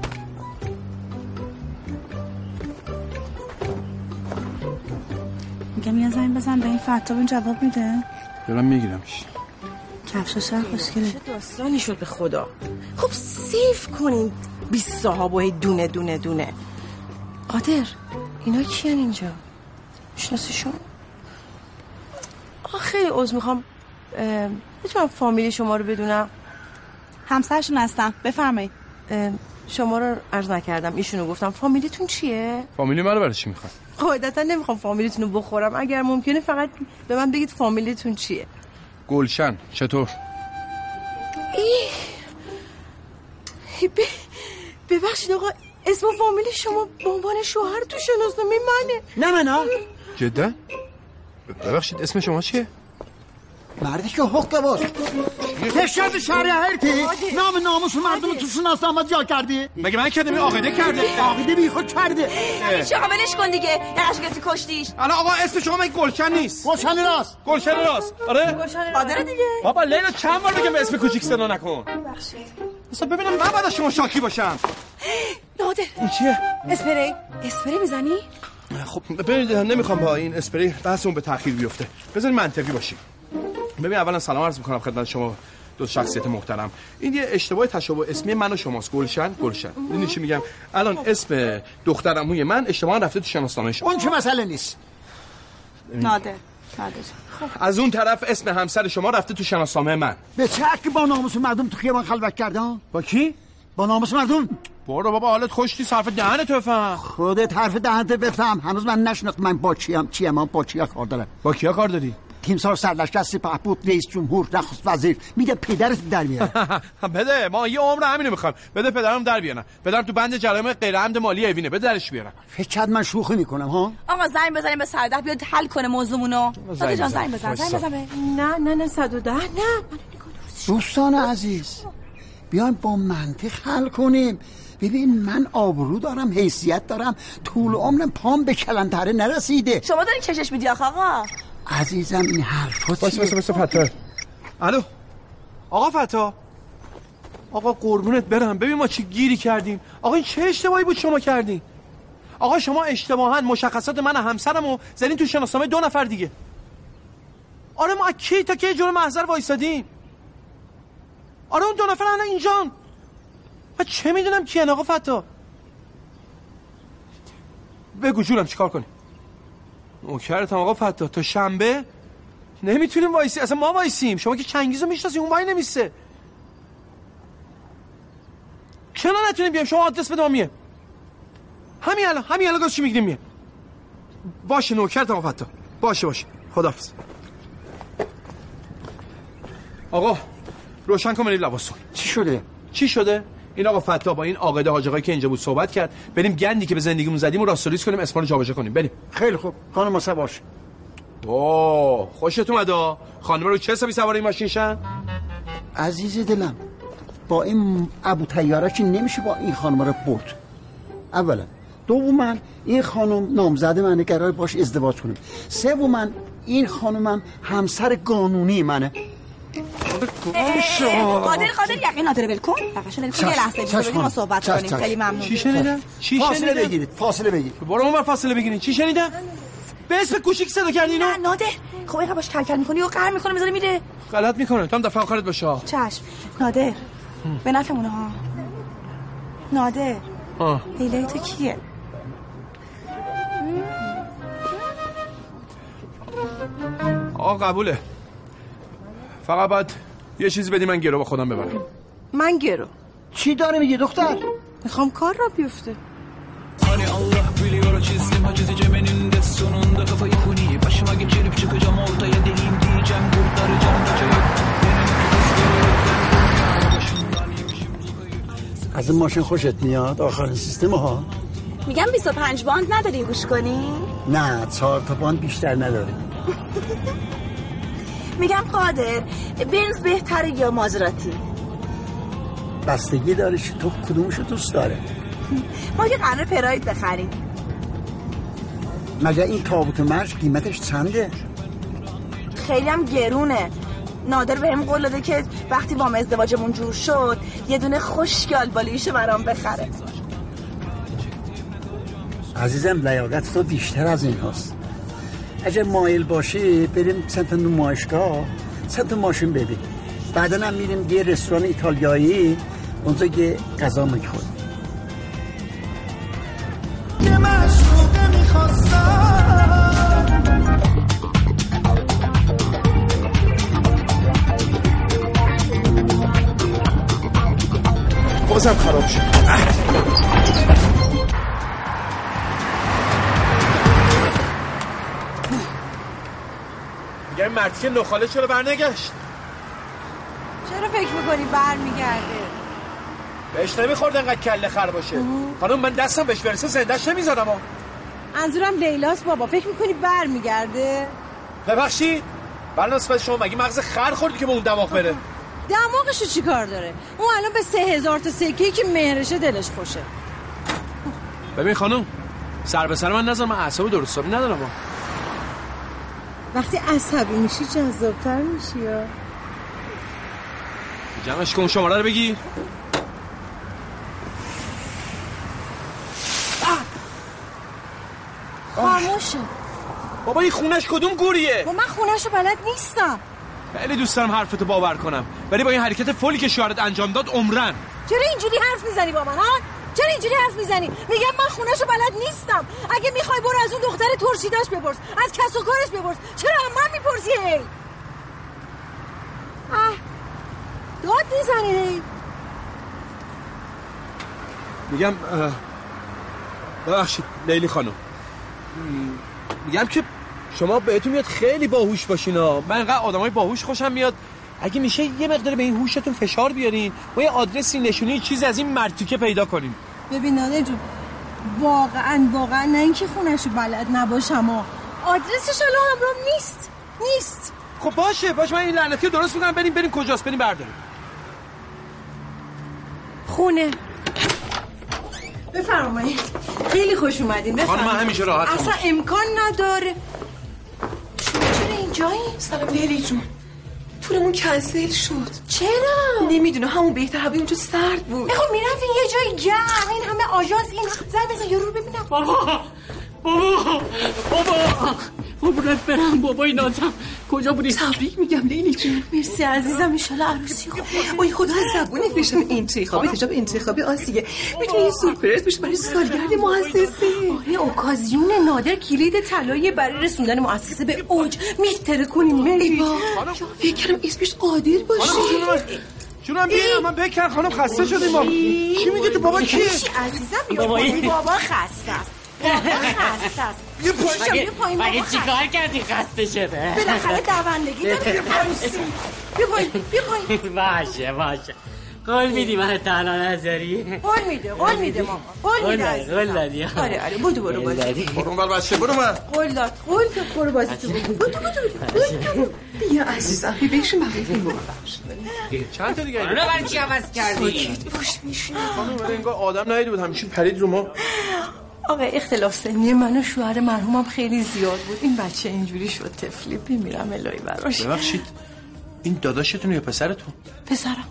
Speaker 5: میگم یه زنگ بزن به این فتابون جواب میده.
Speaker 6: دارم میگیرمش.
Speaker 5: کفشش هم خوشگله.
Speaker 3: چه داستانی شد به خدا. خب سیف کنین بیست صاحبه دونه دونه دونه. قادر اینا کیان اینجا؟ شناسیشون؟ آخه خیلی عذر میخوام میتونم فامیل شما رو بدونم؟
Speaker 5: همسرشون هستم بفرمایید.
Speaker 3: شما رو عرض نکردم ایشونو گفتم فامیلیتون چیه؟
Speaker 6: فامیلی من رو برای چی میخواد؟
Speaker 3: قاعدتا نمیخوام فامیلیتون رو بخورم اگر ممکنه فقط به من بگید فامیلیتون چیه؟
Speaker 6: گلشن چطور؟
Speaker 3: ای ب... ببخشید آقا اسم فامیل شما به عنوان شوهر تو شناسنامه منه.
Speaker 2: نه من ها
Speaker 6: جدا؟ ببخشید اسم شما چیه؟
Speaker 2: مردی که حقه باز تشرد شریعتی نام ناموس مردم تو شناسنامه جا کردی؟
Speaker 6: مگه من کردم این عاقده کرده؟
Speaker 2: عاقده بی خود کرده.
Speaker 5: چه قابلش کن دیگه نقش گرفتی کشتیش.
Speaker 6: الان آقا اسم شما مگه گلشن نیست؟
Speaker 2: گلشن راست.
Speaker 6: گلشن راست. آره؟
Speaker 5: قادر دیگه.
Speaker 6: بابا لیلا چند بار بگم اسم کوچیک صدا نکن.
Speaker 5: ببخشید.
Speaker 6: اصلا ببینم من بعد از شما شاکی باشم.
Speaker 5: نادر
Speaker 6: این چیه؟
Speaker 5: اسپری. اسپری میزنی؟
Speaker 6: خب ببینید نمیخوام با این اسپری بحثمون به تأخیر بیفته. بذارید منطقی باشیم. ببین اولا سلام عرض میکنم خدمت شما دو شخصیت محترم. این یه اشتباه تشابه اسمی من و شماست. گلشن گلشن. این چی میگم؟ الان اسم دخترعموی من اشتباها رفته تو شناسنامه شما.
Speaker 2: اون چه مسئله نیست.
Speaker 5: نادر. نادر.
Speaker 6: از اون طرف اسم همسر شما رفته تو شناسنامه من.
Speaker 2: به چه حقی با ناموس مردم تو خیابان خلوت کردن؟
Speaker 6: با کی؟
Speaker 2: با ناموس مردم.
Speaker 6: برو بابا حالت خوش نیست حرف دهنت بفهم.
Speaker 2: خودت حرف دهنت بفهم. هنوز من نشناختم من با چیم چیم من با چیا کار دارم.
Speaker 6: با کیا کار داری؟
Speaker 2: تیمسار سرلشکر سپهبد رئیس جمهور نخست وزیر میده پدرت در بیاره.
Speaker 6: بده ما یه عمر همینو میخوام. بده پدرم در بیارم. پدرم تو بند جرایم غیر عمد مالی اوینه. بده درش بیارم.
Speaker 2: فکر کرد من شوخی میکنم ها؟
Speaker 5: آقا زنگ بزنیم به سرده بیاد حل کنه موضوعمونو. دادی جان زنگ بزن. زنگ بزن.
Speaker 3: نه نه نه صد و ده نه.
Speaker 2: دوستان عزیز بیایم با منطق حل کنیم. ببین من آبرو دارم حیثیت دارم طول عمرم پام به کلانتره نرسیده.
Speaker 5: شما دارین چشش میدی آقا.
Speaker 2: عزیزم این حرفا چیه؟
Speaker 6: واسه واسه فتا. الو آقا فتا. آقا قربونت برم ببین ما چی گیری کردیم. آقا این چه اشتباهی بود شما کردین؟ آقا شما اشتباهاً مشخصات من و همسرمو زدین تو شناسنامه دو نفر دیگه. آره ما کی تا کی جلوی محضر وایسادیم. آره اون دو نفر الان اینجان. من چه میدونم کیه آقا فتا؟ بگو جونم چیکار کنی؟ نوکرتم آقا فتا تا شنبه نمیتونیم وایسی. اصلا ما وایسیم شما که چنگیزو میشناسی اون وای نمیسته. چرا نتونیم بیام؟ شما آدرس بده ما میه همین الان همین الان گاز چی میگیریم میه. باشه نوکرتم آقا فتا. باشه باشه خداحافظ. آقا روشن کن بریم لباسون.
Speaker 2: چی شده؟
Speaker 6: چی شده؟ این آقا فتا با این عاقده حاج آقایی که اینجا بود صحبت کرد. بریم گندی که به زندگیمون زدیم و راستوریس کنیم اسما رو جابجا کنیم. بریم.
Speaker 2: خیلی خوب خانم واسه باش.
Speaker 6: اوه خوشت اومد. خانم رو چه حسابی سوار این ماشین شن؟
Speaker 2: عزیز دلم با این ابو طیاره که نمیشه با این خانم رو برد. اولا دوما این خانم نامزد منه قرار باش ازدواج کنیم. سوما این خانمم همسر قانونی منه.
Speaker 5: قادر قادر یقین نداره ول کن. فقط ول کن یه لحظه بذارید ما صحبت کنیم. خیلی ممنون.
Speaker 6: چی شنیدم؟ چی
Speaker 2: فاصله بگیرید فاصله بگیرید.
Speaker 6: برو اونور فاصله بگیرین. چی شنیدم؟ به اسم کوچیک صدا کردی اینو؟
Speaker 5: نه نادر خب اینقدر باش کل کل میکنی و قهر میکنه میذاره میره.
Speaker 6: غلط میکنه. تو هم دفعه آخرت باشه.
Speaker 5: چشم نادر به نفعمونه ها. نادر
Speaker 6: ها
Speaker 5: لیلای تو کیه؟
Speaker 6: آقا قبوله. فقط باید یه چیزی بدی من گرو با خودم ببرم.
Speaker 3: من gero.
Speaker 2: چی داره میگه دختر؟
Speaker 3: میخوام کار را بیفته.
Speaker 10: Hani Allah biliyor çizdim hacizeceğim eninde sonunda kafayı kuni başıma geçirip çıkacağım ortaya deliyim diyeceğim kurtaracağım kaçayım
Speaker 2: از این ماشین خوشت میاد آخرین سیستم ها؟
Speaker 5: میگم بیست و پنج باند نداری گوش کنی؟
Speaker 2: نه چهار تا باند بیشتر نداری.
Speaker 5: میگم قادر بنز بهتره یا مازراتی؟
Speaker 2: بستگی داره که تو کدومشو دوست داره.
Speaker 5: ما که قراره پراید بخریم.
Speaker 2: مگه این تابوت مرج قیمتش چنده؟
Speaker 5: خیلی هم گرونه. نادر بهم قول داده که وقتی وام ازدواجمون جور شد یه دونه خوشگل بالیشو برام بخره.
Speaker 2: عزیزم لیاقت تو بیشتر از این هست. اگر مایل باشی بریم سمت نمایشگاه، سمت ماشین ببین. بعدا هم میریم یه رستوران ایتالیایی، اونجا یه غذا میخوریم.
Speaker 13: یه معشوقه میخواستم
Speaker 6: بازم خراب شد. میگه این مردی که نخاله چرا برنگشت؟
Speaker 17: چرا فکر میکنی بر میگرده؟
Speaker 6: بهش نمیخورد انقدر کله خر باشه. خانم من دستم بهش برسه زندهش نمیذارم.
Speaker 17: منظورم لیلاست بابا. فکر میکنی بر میگرده؟
Speaker 6: ببخشید بله نسبت شما مگه مغز خر خوردی که به اون دماغ بره؟
Speaker 17: دماغشو چی کار داره؟ اون الان به سه هزار تا سکه‌ای که مهرشه دلش خوشه.
Speaker 6: ببین خانم سر به سر من نذار، من اعصاب درست حسابی ندارم.
Speaker 17: وقتی عصبی میشی جذاب‌تر میشی. یا
Speaker 6: جمعش کن شماره رو بگیر.
Speaker 17: خاموشه.
Speaker 6: بابا این خونش کدوم گوریه؟
Speaker 17: با من خونه‌شو بلد نیستم.
Speaker 6: خیلی دوست دارم حرفتو باور کنم ولی با این حرکت فولی که شوهرت انجام داد عمرن.
Speaker 17: چرا اینجوری حرف میزنی با من ها؟ چرا اینجوری حرف میزنی؟ میگم من خونه‌شو بلد نیستم. اگه میخوای برو از اون دختر ترشیداش بپرس، از کس و کارش بپرس. چرا هم من میپرسی؟ هی اه داد میزنی هی.
Speaker 6: میگم ببخشید لیلی خانم، میگم که شما بهتون میاد خیلی باهوش باشین ها. من انقدر آدمای باهوش خوشم میاد. اگه میشه یه مقدار به این هوشتون فشار بیارین و یه آدرسی نشونی چیز از این مرتیکه پیدا کنیم.
Speaker 17: ببین ناله جون واقعا واقعا نه اینکه خونه‌شو بلد نباشم ها، آدرسش الان همراهم نیست نیست.
Speaker 6: خب باشه باشه من این لعنتی رو درست میکنم. بریم بریم کجاست؟ بریم برداریم.
Speaker 17: خونه. بفرمایید. خیلی خوش اومدین. بفرمایید.
Speaker 6: خانم من همیشه راحت
Speaker 17: اصلا امکان نداره.
Speaker 1: شما چرا اینجایی؟ سلام لیلی جون. تورمون کنسل شد.
Speaker 17: چرا؟
Speaker 1: نمیدونم همون بهتر هوای اونجا سرد بود.
Speaker 17: خب میرفتین یه جای گرم. این همه آژانس این زد بزن یارو رو ببینم.
Speaker 21: بابا بابا بابا قربونت برم بابای نازم کجا بودی؟
Speaker 1: تبریک میگم لیلی جون.
Speaker 17: مرسی عزیزم. ان شاء الله عروسی خوب.
Speaker 1: وای خدا از زبونت بشه. انتخابی تجاب انتخابی آسیه. میتونی این سورپرایز بشه برای سالگرد مؤسسه.
Speaker 17: آره اوکازیون نادر کلید طلایی برای رسوندن مؤسسه به اوج. میتره کنیم مری.
Speaker 1: فکر کردم اسمش قادر باشه.
Speaker 6: جونم بیارم من بکر خانم خسته شدیم ما. چی میگه تو بابا کیه؟
Speaker 17: عزیزم بابا خسته است. خسته است.
Speaker 6: یه پایین
Speaker 21: مگه چیکار کردی خسته شده؟
Speaker 17: بالاخره دوندگی داری عروسی. بیا پایین بیا پایین.
Speaker 21: باشه باشه. قول میدی من تنها نذاری؟
Speaker 17: قول میده قول میده ماما. قول میده.
Speaker 21: قول دادی.
Speaker 17: آره آره برو برو بازی.
Speaker 6: برو بر بچه برو من.
Speaker 17: قول داد. قول داد برو بازی تو. برو برو.
Speaker 1: بیا عزیزم بشین بقیه فیلم رو ببخش.
Speaker 6: چند تا دیگه؟
Speaker 21: آره برای چی عوض کردی؟
Speaker 1: ساکت باش میشینه.
Speaker 6: خانم انگار آدم ندیده بود همیشه پرید رو ما.
Speaker 3: آقا اختلاف سنی من و شوهر مرحومم خیلی زیاد بود. این بچه اینجوری شد طفلی. بمیرم الهی براش.
Speaker 6: ببخشید این داداشتون یا پسرتون؟
Speaker 3: پسرم.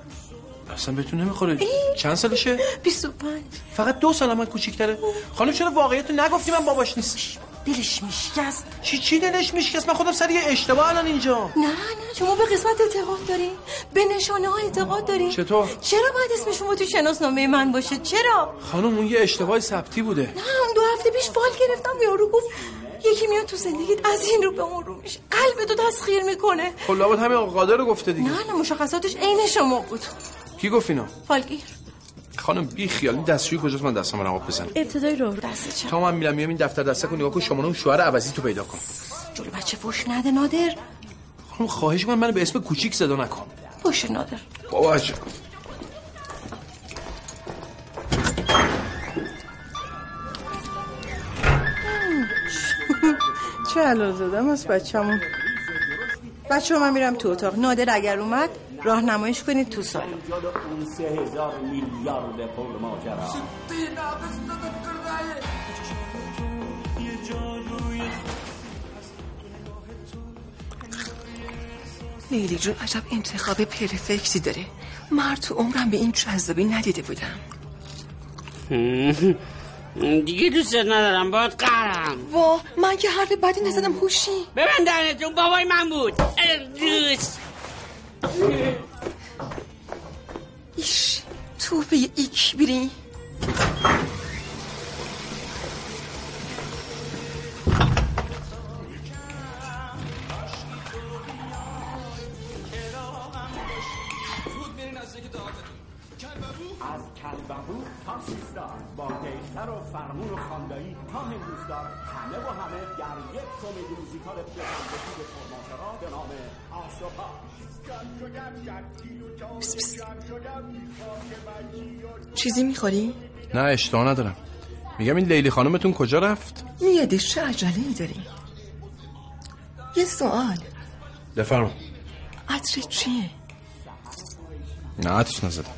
Speaker 6: اصلا بهتون نمیخوره. چند سالشه؟
Speaker 3: بیست و پنج.
Speaker 6: فقط دو سال من کوچیک‌تره. خانم چرا واقعیتو نگفتی من باباش نیستم؟
Speaker 3: دلش میشکست.
Speaker 6: چی چی دلش میشکست؟ من خودم سر یه اشتباه الان اینجا.
Speaker 3: نه نه شما به قسمت اعتقاد دارین، به نشانه ها اعتقاد دارین.
Speaker 6: چطور؟
Speaker 3: چرا باید اسم شما تو شناسنامه من باشه؟ چرا؟
Speaker 6: خانم اون یه اشتباه ثبتی بوده.
Speaker 3: نه دو هفته پیش فال گرفتم یارو گفت یکی میاد تو زندگیت از این رو به اون رو میشه، قلبتو تسخیر میکنه.
Speaker 6: خب لابد همین آقا قادر رو گفته دیگه.
Speaker 3: نه نه مشخصاتش عین شما بود.
Speaker 6: کی گفت اینو؟
Speaker 3: فالگیر.
Speaker 6: خانم بی خیال این دستشویی کجاست من دستم رو بزنم؟
Speaker 3: ابتدای راه دست چپ.
Speaker 6: تا من میرم میام این دفتر دسته کن نگاه کن شما اون شوهر عوضی تو پیدا کن.
Speaker 3: جلو بچه فوش نده نادر.
Speaker 6: خانم خواهش می‌کنم منو به اسم کوچیک صدا نکن.
Speaker 3: باشه نادر.
Speaker 6: بابا اجا.
Speaker 3: چه حلال زدم از بچه‌مون. بچه من میرم تو اتاق. نادر اگر اومد راهنماییش کنید تو سالن.
Speaker 21: سه هزار میلیارد پول ماجرا.
Speaker 1: لیلی جون عجب انتخاب پرفکتی داره. مرد تو عمرم به این جذابی ندیده بودم.
Speaker 21: دیگه دوست ندارم باید قرم.
Speaker 1: وا من که حرف بدی نزدم هوشی.
Speaker 21: ببند دهنتون بابای من بود. دوست
Speaker 1: ایش توفه ایک بیری.
Speaker 4: از کلبهو تا سیستان با دیشتر و فرمون و خاندایی تا هندوستان همه و همه در یک کمدی موزیکال بزنگشی به فرماترا به نام آسوپا.
Speaker 1: چیزی میخوری؟
Speaker 6: نه اشتها ندارم. میگم این لیلی خانمتون کجا رفت؟
Speaker 1: میادش چه عجله‌ای داری؟ یه سوال.
Speaker 6: بفرما.
Speaker 1: عطر چیه؟
Speaker 6: نه عطرش نزدم.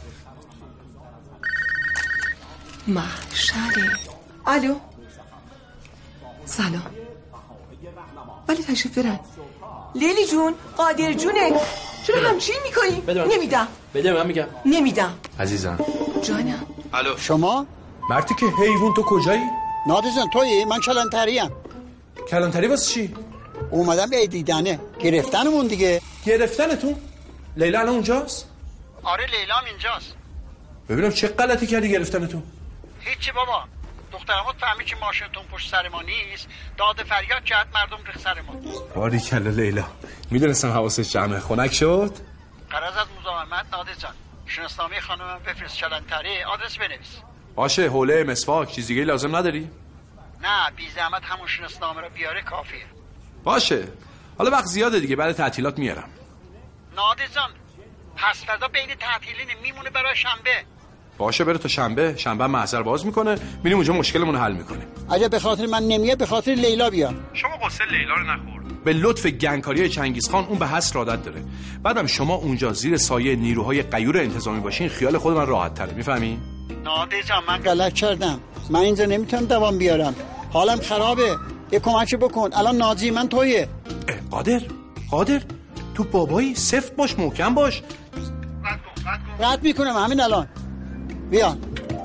Speaker 1: محشره. الو سلام. ولی تشریف برن. لیلی جون قادر جونه چرا همچین میکنی؟ نمیدم.
Speaker 6: بده من میگم.
Speaker 1: نمیدم
Speaker 6: عزیزم.
Speaker 1: جانم.
Speaker 6: الو
Speaker 2: شما؟
Speaker 6: مرتی که حیوان تو کجایی؟
Speaker 2: نادزن تویی؟ من کلانتریم.
Speaker 6: کلانتری واسه چی؟
Speaker 2: اومدم به دیدنه. گرفتنمون دیگه.
Speaker 6: گرفتنتون؟ لیلا الان اونجاست؟
Speaker 2: آره لیلام اینجاست.
Speaker 6: ببینم چه غلطی کردی گرفتنتون؟
Speaker 2: هیچی بابا. دخترمون فهمید که ماشینتون پشت سر ما نیست، داد فریاد کرد، مردم ریخت سر ما.
Speaker 6: باری کلا لیلا. میدونستم حواسش جمعه. خنک شد؟
Speaker 2: قرض از مزاحمت نادر جان. شناسنامه خانمم بفرست کلانتری، آدرس بنویس.
Speaker 6: باشه حوله مسواک چیز دیگه لازم نداری؟
Speaker 2: نه بی زحمت همون شناسنامه رو بیاره کافیه.
Speaker 6: باشه. حالا وقت زیاده دیگه بعد تعطیلات میارم.
Speaker 2: نادر جان پس فردا بین تعطیلین میمونه برای شنبه.
Speaker 6: باشه بره تا شنبه. شنبه محضر باز میکنه میریم اونجا مشکلمون رو حل میکنیم.
Speaker 2: اگه به خاطر من نمیاد به خاطر لیلا بیا.
Speaker 6: شما قصه لیلا رو نخور. به لطف گنگکاری چنگیز خان اون به حسر عادت داره. بعدم شما اونجا زیر سایه نیروهای غیور انتظامی باشین خیال خود من راحت تره. میفهمی؟
Speaker 2: نادر جان من غلط کردم. من اینجا نمیتونم دوام بیارم. حالم خرابه. یه کمک بکن. الان نازی من تویه.
Speaker 6: قادر قادر تو بابایی سفت باش محکم باش.
Speaker 2: رد میکنم همین الان. بیا.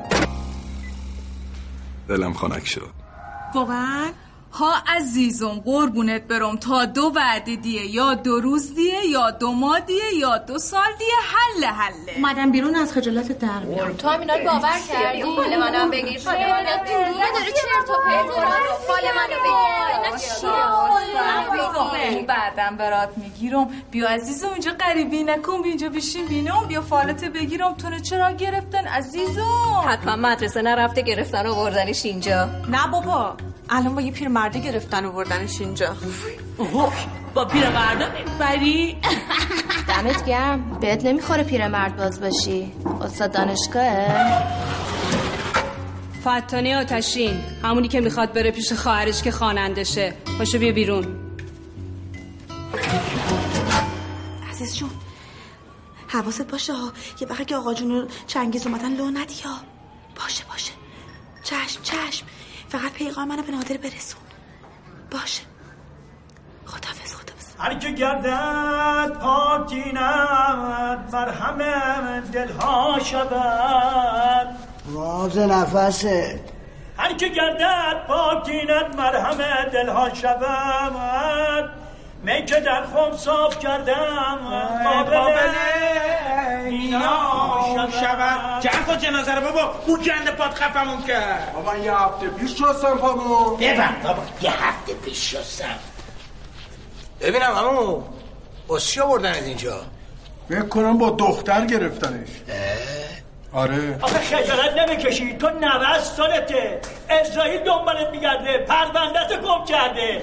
Speaker 6: دلم خنک شد.
Speaker 22: واقعا ها عزیزم قربونت برم تا دو وعده دیه یا دو روز دیه یا دو ماه دیه یا دو سال دیه حل حله
Speaker 17: اومدم بیرون از خجالت در میام.
Speaker 23: تو هم اینا رو باور کردی؟ فال منو بگیر. فال منو دروغه داره چرت و پرت داره. فال منو بگیر.
Speaker 22: اینا چیه؟ بعدم برات میگیرم. بیا عزیزم اینجا غریبی نکن. بیا اینجا بشین بینم. بیا فالت بگیرم. تو چرا گرفتن عزیزم؟
Speaker 23: حتما مدرسه نرفته گرفتن و بردنش اینجا.
Speaker 17: نه بابا الان با یه پیرمرده گرفتن و بردنش اینجا.
Speaker 21: با پیرمرده میبری؟
Speaker 23: دمت گرم. بهت نمیخوره پیرمرد باز باشی. استاد دانشگاهه.
Speaker 24: فتانی آتشین همونی که میخواد بره پیش خواهرش که خوانندشه. پاشو بیا بیرون.
Speaker 17: عزیز جون حواست باشه ها. یه وقت که آقا جون چنگیز اومدن لو ندی ها. باشه باشه چشم چشم. فقط پیغام منو به نادر برسون. باشه خداحافظ خداحافظ.
Speaker 25: هر که گردد پاکینت بر همه دلها شود.
Speaker 8: راز نفست.
Speaker 25: هر که گردد پاکینت بر همه دلها شود. من که در خم صاف کردم قابل اینا شود.
Speaker 13: چند کن جنازه رو بابا. او گنده پاد خفمون کرد.
Speaker 7: بابا یه هفته پیش شستم پامو.
Speaker 13: ببند بابا یه هفته پیش شستم.
Speaker 15: ببینم همون باسیا بردن از اینجا.
Speaker 7: میکنم با دختر گرفتنش. آره
Speaker 25: آخه خجالت نمیکشی؟ تو نود سالته. اسرائیل دنبالت میگرده. پرونده‌تو گم کرده.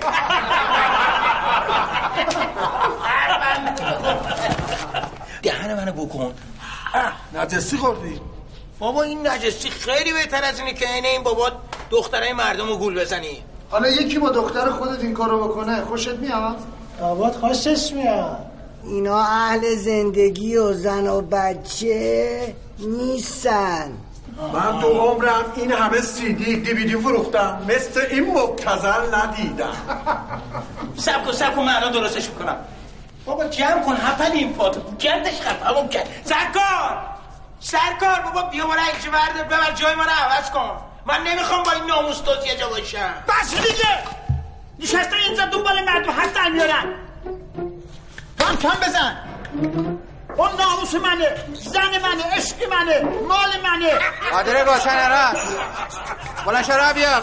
Speaker 15: دهن منو بکن.
Speaker 7: نجسی خوردی؟
Speaker 15: بابا این نجسی خیلی بهتر از اینه که اینه این بابا دخترای مردم رو گول بزنی.
Speaker 16: حالا یکی با دختر خودت این کارو بکنه خوشت میاد؟
Speaker 8: آباد خوشش میاد. اینا اهل زندگی و زن و بچه نیستن.
Speaker 7: من تو عمرم این همه سی دی دیویدی فروختم مثل این مبتذل ندیدم.
Speaker 13: سب کن سب کن من الان درستش میکنم.
Speaker 9: بابا جمع کن هفتن این فاتو گردش خفمون کرد. سرکار سرکار بابا بیا ما را اینجا برده ببر جای ما را عوض کن. من نمیخوام با این ناموس توت یه جا باشم. بس دیگه نشسته اینجا دنبال مردم هفتن میارن. کم کم بزن. اون ناموس منه، زن منه، عشق منه، مال منه.
Speaker 12: قادر باشن عراق بلند شو بیا.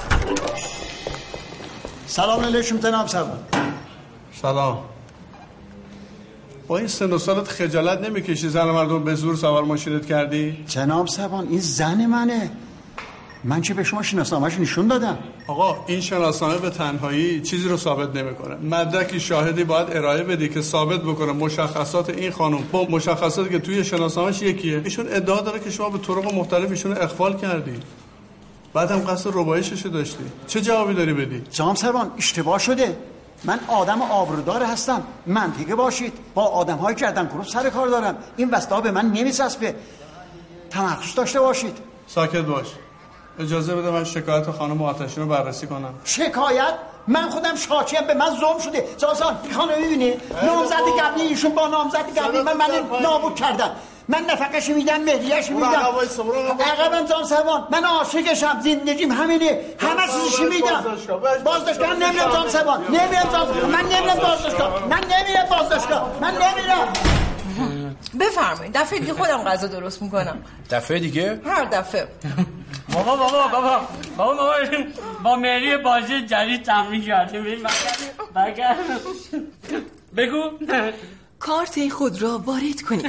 Speaker 2: سلام علیکم جناب سروان.
Speaker 14: سلام. با این سن و سالت خجالت نمیکشی زن مردم به زور سوار ماشینت کردی؟
Speaker 2: جناب سروان این زن منه. من چه به شما شناسنامه‌اش نشون دادم؟
Speaker 14: آقا این شناسنامه به تنهایی چیزی رو ثابت نمیکنه. مدرکی شاهدی باید ارائه بدی که ثابت بکنه مشخصات این خانم با مشخصاتی که توی شناسنامه‌اش یکیه. ایشون ادعا داره که شما به طرق مختلف ایشون اغفال کردی. بعدم قصد ربایشش داشتی. چه جوابی داری بدی؟
Speaker 2: جناب سروان اشتباه شده. من آدم آبرودار هستم. منطقه باشید. با آدم‌های گردن کلوف سر کار دارم. این وسطا به من نمی‌چسبه. تمرکز داشته باشید.
Speaker 14: ساکت باش. اجازه بده من شکایت خانم آتشین رو بررسی کنم.
Speaker 2: شکایت؟ من خودم شاکیم به من ظلم شده. جاسان این خانم می‌بینی؟ نامزد قبلی ایشون با نامزد قبلی من من نابود کردن. من نفقش میدم مهریه‌اش میدم. عقبم جان سروان من عاشقشم زندگیم همینه. همه چیزش میدم. بازداشتگاه نمیرم جان سروان. نمیرم جان من نمیرم بازداشتگاه. من نمیرم بازداشتگاه. من نمیرم.
Speaker 3: بفرمایید دفعه دیگه خودم غذا درست میکنم.
Speaker 6: دفعه دیگه؟
Speaker 3: هر دفعه.
Speaker 21: بابا بابا بابا بابا بابا با مری بازی جدید تمرین کردیم. بگم بگو
Speaker 1: کارت خود را وارد کنید.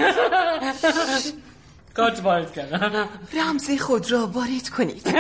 Speaker 21: کارت وارد کردم.
Speaker 1: رمز خود را وارد کنید.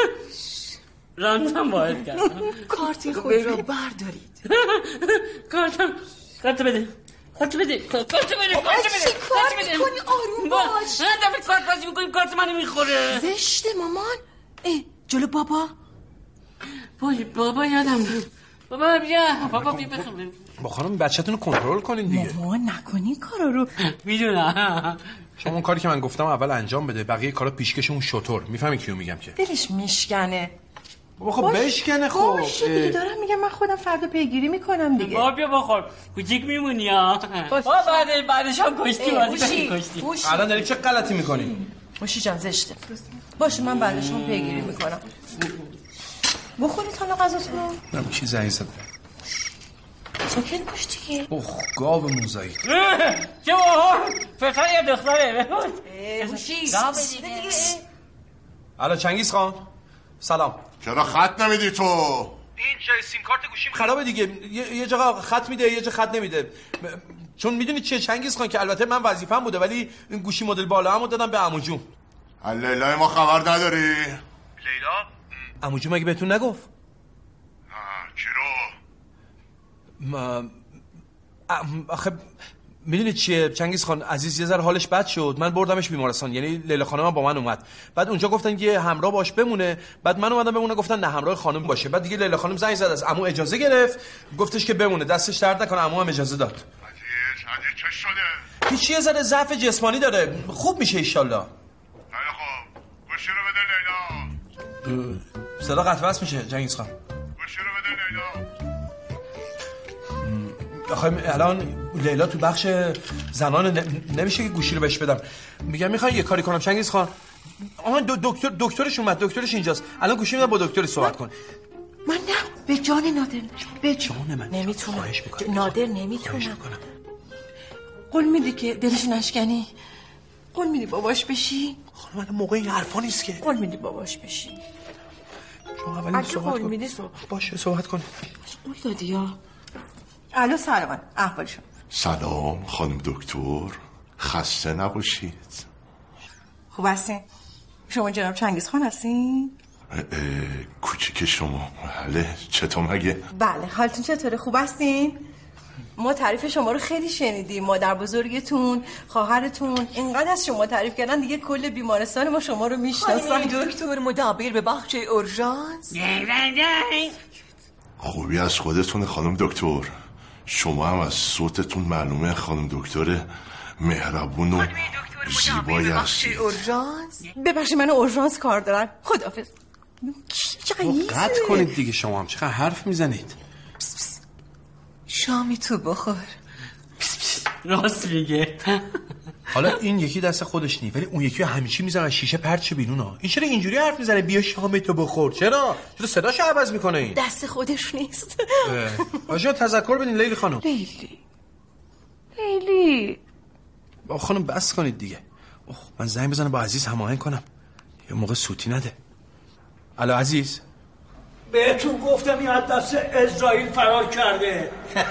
Speaker 21: رمزم وارد کردم.
Speaker 1: کارت خود را بردارید.
Speaker 21: کارتم کارت بده. کارت بده. کارت بده. کارت بده.
Speaker 1: کارت بده. کنی آروم باش.
Speaker 21: نه دفعه کارت بازی میکنیم کارت منو میخوره.
Speaker 1: زشته مامان. اه جلو بابا.
Speaker 21: وای بابا یادم. بابا بیا. بابا بیا بخوام.
Speaker 6: با خانم بچه‌تون رو کنترل کنین دیگه.
Speaker 3: مامان نکنین کارا رو.
Speaker 21: میدونم.
Speaker 6: شما اون کاری که من گفتم اول انجام بده. بقیه کارا پیشکش اون شطور. میفهمی کیو میگم که؟
Speaker 3: دلش میشکنه.
Speaker 6: بابا خب بشکنه خب.
Speaker 3: باشه دیگه دارم میگم من خودم فردا پیگیری میکنم دیگه.
Speaker 21: بابا بیا بخور. کوچیک میمونی ها. بابا بعد بعدش هم کشتی بازی کشتی.
Speaker 6: الان داری چه غلطی میکنی؟
Speaker 3: موشی جان زشته. باشه من بعدش هم پیگیری میکنم. بخورید حالا غذاتون رو.
Speaker 6: من کی زنگ زد؟
Speaker 3: ساکت باش دیگه.
Speaker 6: اوه گاو موزایی.
Speaker 21: چه بابا فقط یه دختره.
Speaker 3: موشی دیگه.
Speaker 6: الو چنگیز خان. سلام.
Speaker 18: چرا خط نمیدی تو؟
Speaker 6: این جای سیم کارت گوشیم خرابه دیگه. یه, یه جا خط میده یه جا خط نمیده. چون میدونی چیه چنگیز خان که البته من وظیفه‌م بوده ولی این گوشی مدل بالا همو دادم به عمو جون.
Speaker 18: لیلا ما خبر نداری؟
Speaker 6: لیلا؟ عمو جون مگه بهتون نگفت؟
Speaker 18: نه چی رو؟
Speaker 6: ما آخه میدونی چیه چنگیز خان عزیز یه ذره حالش بد شد. من بردمش بیمارستان یعنی لیلا خانم با من اومد. بعد اونجا گفتن که همراه باش بمونه. بعد من اومدم بمونه گفتن نه همراه خانم باشه. بعد دیگه لیلا خانم زنگ زد از عمو اجازه گرفت گفتش که بمونه دستش درد نکنه. عمو هم اجازه داد.
Speaker 18: عزیز عزیز چه شده؟
Speaker 6: هیچ یه ذره ضعف جسمانی داره خوب میشه ان شاء الله.
Speaker 18: خیلی خوب گوشی رو بده لیلا.
Speaker 6: صدا قطع وصل میشه چنگیز خان.
Speaker 18: گوشی رو بده لیلا.
Speaker 6: آخه الان لیلا تو بخش زنان نمیشه که گوشی رو بهش بدم. میگم میخوای یه کاری کنم چنگیز خان. آها دکتر دکترش اومد دکترش اینجاست. الان گوشی میدم با دکتر صحبت کن.
Speaker 3: من نه به جان نادر به
Speaker 6: جان من
Speaker 3: نمیتونم. نادر نمیتونم. قول میدی که دلش نشکنی؟ قول میدی باباش بشی؟
Speaker 6: خانم من موقع این حرفا نیست که.
Speaker 3: قول میدی باباش بشی؟
Speaker 6: شما اول صحبت کن. میدی باشه صحبت کن.
Speaker 3: قول دادی یا الو سلام احوال شما.
Speaker 18: سلام خانم دکتر خسته نباشید.
Speaker 3: خوب هستین؟ شما جناب چنگیز خان هستین؟
Speaker 18: کوچیک شما بله چطور مگه؟
Speaker 3: بله حالتون چطوره خوب هستین؟ ما تعریف شما رو خیلی شنیدیم. مادر بزرگتون خواهرتون اینقدر از شما تعریف کردن دیگه کل بیمارستان ما شما رو میشناسن.
Speaker 1: دکتر مدبر به بخش اورژانس.
Speaker 18: خوبی از خودتون خانم دکتر. شما هم از صوتتون معلومه خانم دکتر مهربون و زیبایی هستید.
Speaker 3: ببخشید من اورژانس کار دارم. خداحافظ.
Speaker 6: قطع کنید دیگه شما هم چقدر حرف میزنید.
Speaker 1: شامی تو بخور.
Speaker 21: راست میگه.
Speaker 6: حالا این یکی دست خودش نی، ولی اون یکی همیشه میزنه شیشه پرت شه بیرون ها. این چرا اینجوری حرف میزنه؟ بیا شامتو بخور. چرا؟ چرا صداشو عوض میکنه این؟
Speaker 3: دست خودش نیست.
Speaker 6: آجا تذکر بدین لیلی خانم.
Speaker 3: لیلی لیلی
Speaker 6: با خانم بس کنید دیگه. اوه من زنگ بزنم با عزیز هماهنگ کنم. یه موقع سوتی نده. الو عزیز.
Speaker 25: بهتون گفتم این از دست اسرائیل فرار کرده.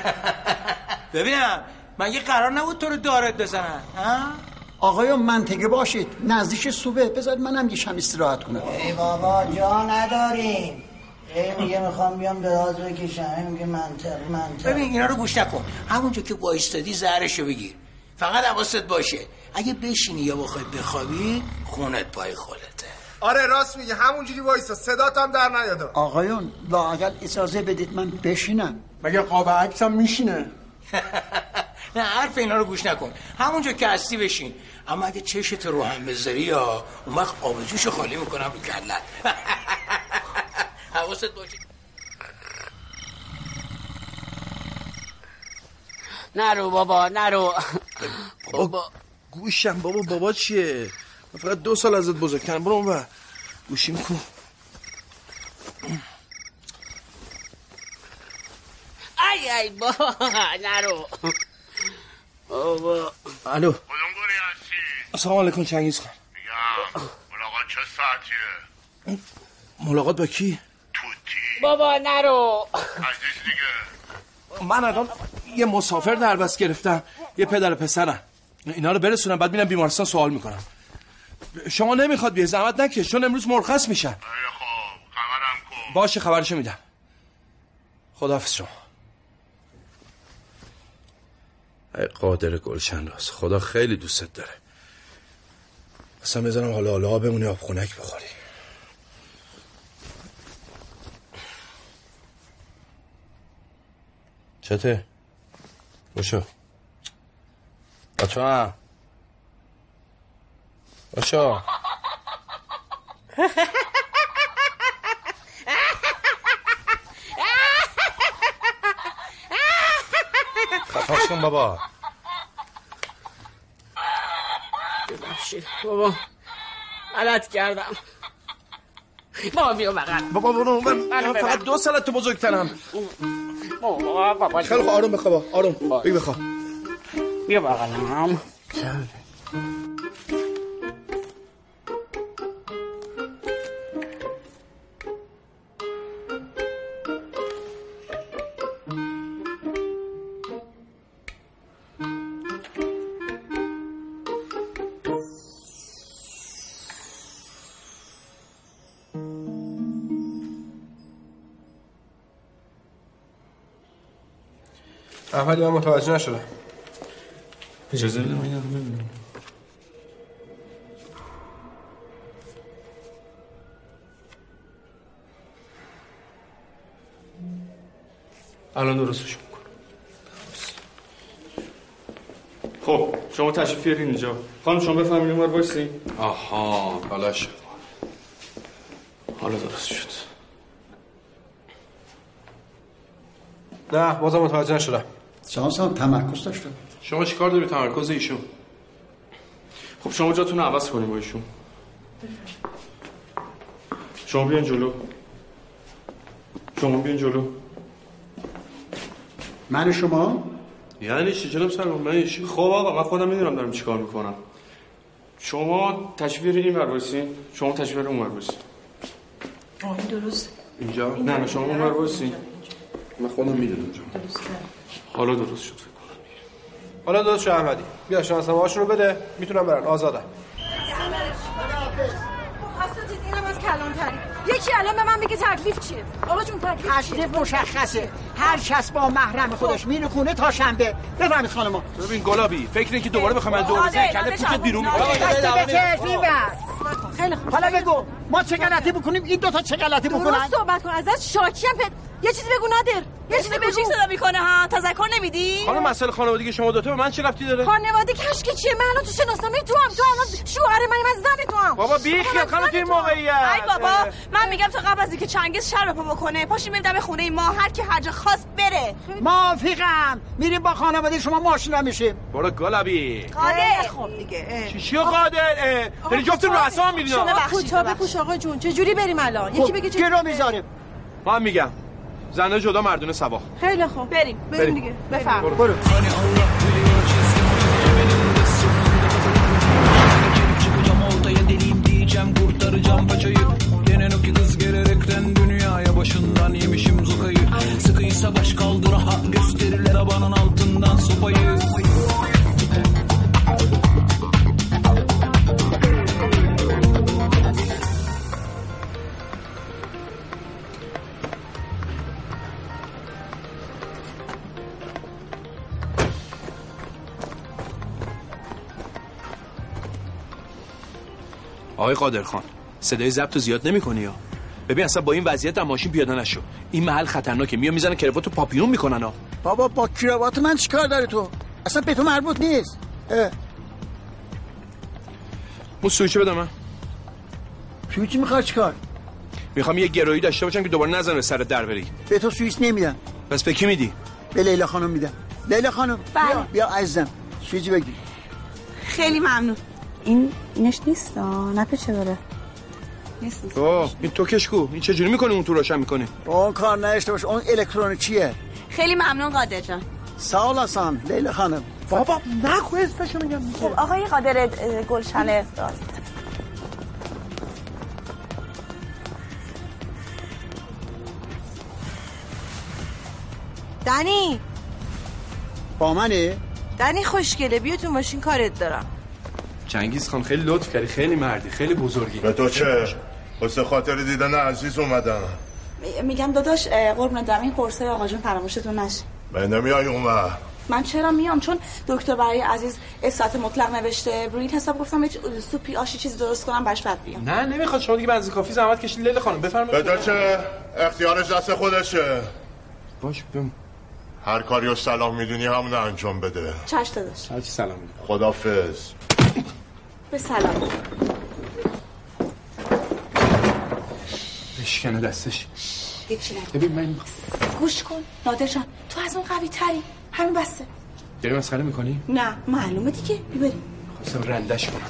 Speaker 9: ببینم من یه قرار نبود تو رو دارت بزنن ها؟
Speaker 2: آقایان منطقه باشید، نزدیک صبح بذارید منم یه شم استراحت کنم.
Speaker 8: ای بابا جا نداریم. ای میگه میخوام بیام دراز بکشم، ای میگه منطق منطق.
Speaker 9: ببین اینا رو گوش نکن، همونجا که وایستادی زهرشو بگیر. فقط حواست باشه اگه بشینی یا بخوای بخوابی خونت پای خودته.
Speaker 5: آره راست میگه، همونجوری وایسا، صدات هم در نیاد.
Speaker 2: آقایون لااقل اجازه بدید من بشینم.
Speaker 5: مگه قاب عکسم میشینه؟
Speaker 9: نه حرف اینا رو گوش نکن، همونجا که هستی بشین. اما اگه چشت رو هم بذاری یا اون وقت آبجوشو خالی میکنم رو کلت. حواست باشه.
Speaker 21: نرو بابا نرو.
Speaker 6: بابا گوشم. بابا بابا چیه؟ من فقط دو سال ازت بزرگترم. برو اون گوشیم کو.
Speaker 21: ای ای بابا نرو بابا.
Speaker 6: الو
Speaker 18: کدوم گوری هستی؟
Speaker 6: السلام علیکم چنگیز خان.
Speaker 18: میگم ملاقات چه ساعتیه؟
Speaker 6: ملاقات با کی؟
Speaker 18: توتی.
Speaker 21: بابا نرو.
Speaker 18: عزیز دیگه.
Speaker 6: من الان یه مسافر در بس گرفتم، یه پدر پسرم، اینا رو برسونم بعد میرم بیمارستان سوال میکنم. شما نمیخواد بیه زحمت نکش چون امروز مرخص میشن.
Speaker 18: خب خبرم کن.
Speaker 6: باشه خبرشو میدم. خداحافظ شما. ای قادر گلشن راست، خدا خیلی دوستت داره. اصلا بذارم حالا حالا بمونی آب خونک بخوری. چته؟ باشو بچه هم باشو. خفاش کن بابا.
Speaker 21: ببخشید بابا غلط کردم. بابا بیا بغل.
Speaker 6: بابا برو من, من فقط دو سالت تو بزرگترم.
Speaker 21: بابا بابا
Speaker 6: خیلی خوب آروم بخواب آروم بگی بخواب.
Speaker 21: بیا بغلم.
Speaker 7: احمدی من متوجه نشدم.
Speaker 6: اجازه بده من اینو ببینم.
Speaker 7: الان درستش میکنم. خب شما تشریف بیارین اینجا. خانم شما بفهمین اونور وایسین.
Speaker 6: آها بلاش.
Speaker 7: حالا درست شد. نه بازم متوجه نشدم.
Speaker 2: شما تمرکز داشته.
Speaker 7: شما چیکار داری تمرکز ایشون؟ خب شما جاتون رو عوض کنیم با ایشون. شما بیان جلو. شما بیان جلو.
Speaker 2: من شما؟
Speaker 7: یعنی چی جناب سرور؟ من ایشون. خب آقا من خودم میدونم دارم چیکار میکنم. شما تشریف بیارین این ور وایسین. شما تشریف بیارین اون ور وایسین.
Speaker 3: آه این درست.
Speaker 7: اینجا؟ نه نه شما اون ور وایسین. من خودم میدونم جان. حالا درست شد. حالا درست شد احمدی. بیا شانسنامه هاشون رو بده، میتونم برن، آزادن.
Speaker 17: اصلا چیز اینم از کلانتری. یکی الان به من میگه تکلیف چیه؟ آقا جون تکلیف
Speaker 2: تکلیف مشخصه. هر کس با محرم خودش میره خونه تا شنبه. بفهمید خانم.
Speaker 6: ببین گلابی فکر اینه که دوباره بخوام از دور بزنم کله پوشت بیرون میاد.
Speaker 2: خیلی خوب. حالا بگو ما چه غلطی بکنیم این دو تا چه غلطی بکنن؟
Speaker 17: درست صحبت کن. ازت شاکیم.
Speaker 3: یه چیزی بگو نادر، یه چیزی بگو.
Speaker 17: کوچیک صدا میکنه ها، تذکر نمیدی؟
Speaker 6: خانم مسئله خانوادگی شما دوتا به من چه ربطی داره؟
Speaker 3: خانواده کشکی چیه؟ من الان تو شناسنامه تو هم، تو الان شوهر منی، من زن تو هم.
Speaker 6: بابا بی خیال خانم تو این موقعیت.
Speaker 17: ای بابا من میگم تا قبل از اینکه چنگیز شر پا بکنه پاشیم بریم دم خونه ما، هر کی هر جا خواست بره.
Speaker 2: موافقم. میریم با خانواده شما ماشین میشیم.
Speaker 6: برو گلابی.
Speaker 17: قادر خب دیگه.
Speaker 6: چی چیو قادر؟ داری جفت رو اصلا میبینی.
Speaker 3: شما کوتاه بپوش آقا جون. چه جوری بریم الان؟ یکی بگه
Speaker 2: چه رو میذاریم؟
Speaker 6: من میگم زنه جدا مردونه سوا.
Speaker 3: خیلی خوب
Speaker 17: بریم
Speaker 3: بریم دیگه. بفرم.
Speaker 2: برو.
Speaker 4: Diyeceğim kurtaracağım paçayı. Denen o ki kız gelerekten dünyaya başından yemişim zokayı. Sıkıysa baş kaldır ha gösterirler abanın altından sopayı.
Speaker 6: آقای قادر خان صدای ضبط زیاد نمی‌کنی یا؟ ببین اصلا با این وضعیت هم ماشین پیاده نشو. این محل خطرناکه. میام میزنن کراواتو پاپیون میکنن ها.
Speaker 2: بابا با کراوات من چیکار داره تو؟ اصلا به تو مربوط نیست.
Speaker 6: مو سویچو بده من.
Speaker 2: سویچ میخواد چیکار؟
Speaker 6: میخوام یه گرویی داشته باشم که دوباره نزنه سر در بری.
Speaker 2: به تو سویچ نمیدم.
Speaker 6: پس به کی میدی؟
Speaker 2: به لیلا خانم میدم. لیلا خانم بیا بیا عزیزم سویچ بگی.
Speaker 17: خیلی ممنون. این اینش نیست نه پیچه بره. نیست نیست.
Speaker 6: اوه این توکش کو؟ این چه جوری میکنی اون تو روشن میکنی؟
Speaker 2: با اون کار نشته باش. اون الکترونیکیه.
Speaker 17: خیلی ممنون قادر جان.
Speaker 2: سوال آسان لیلا خانم.
Speaker 5: بابا نگو اسمشو میگم.
Speaker 17: خب آقای قادر گلشن
Speaker 3: دنی
Speaker 2: با منه؟
Speaker 3: دنی خوشگله بیا تو ماشین کارت دارم.
Speaker 6: چنگیز خان خیلی لطف کردی، خیلی مردی، خیلی بزرگی.
Speaker 18: به تو چه؟ واسه خاطر دیدن عزیز اومدم.
Speaker 17: میگم داداش قربونت برم این قرصای آقا جون فراموشتون نشه.
Speaker 18: من نمیای اون وقت.
Speaker 17: من چرا میام؟ چون دکتر برای عزیز استات مطلق نوشته. روی این حساب گفتم هیچ سوپی آشی چیز درست کنم باش بعد بیام.
Speaker 6: نه نمیخواد. شما دیگه بنزین کافی زحمت کشید. لیلا خانم بفرمایید.
Speaker 18: به تو چه؟ اختیارش دست خودشه.
Speaker 6: باش بم
Speaker 18: هر کاری رو سلام میدونی همون انجام بده.
Speaker 17: چش داداش.
Speaker 6: هر چی سلام میدونی.
Speaker 18: خدافظ.
Speaker 17: به سلام.
Speaker 6: بشکنه دستش.
Speaker 17: هیچی نگو.
Speaker 6: ببین من
Speaker 17: گوش کن نادر جان تو از اون قوی تری. همین بسته.
Speaker 6: داری مسخره میکنی؟
Speaker 17: نه معلومه دیگه. ببریم.
Speaker 6: خواستم رندش کنم.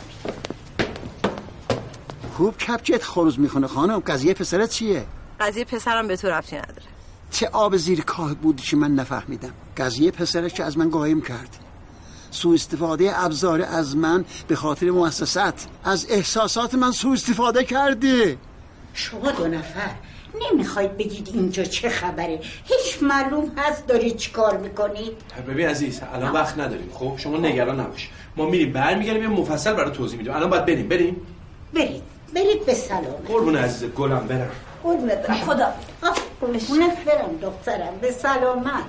Speaker 2: خوب کپچت خروز میکنه خانم. قضیه پسرت چیه؟
Speaker 3: قضیه پسرم به تو ربطی نداره.
Speaker 2: چه آب زیر کاه بودی که من نفهمیدم. قضیه پسرش که از من قایم کرد. سوء استفاده ابزار از من به خاطر مؤسسات. از احساسات من سوء استفاده کردی.
Speaker 8: شما دو نفر نمیخواید بگید اینجا چه خبره؟ هیچ معلوم هست دارید چی کار میکنید؟
Speaker 6: ببین عزیز الان وقت نداریم. خب شما نگران نباش. ما میریم برمیگردیم یه مفصل برای توضیح میدیم. الان باید بریم. بریم.
Speaker 8: برید. برید به سلامت.
Speaker 6: قربون عزیز گلم برم.
Speaker 8: قربونت برم. خدا. قربونت برم دخترم. به سلامت.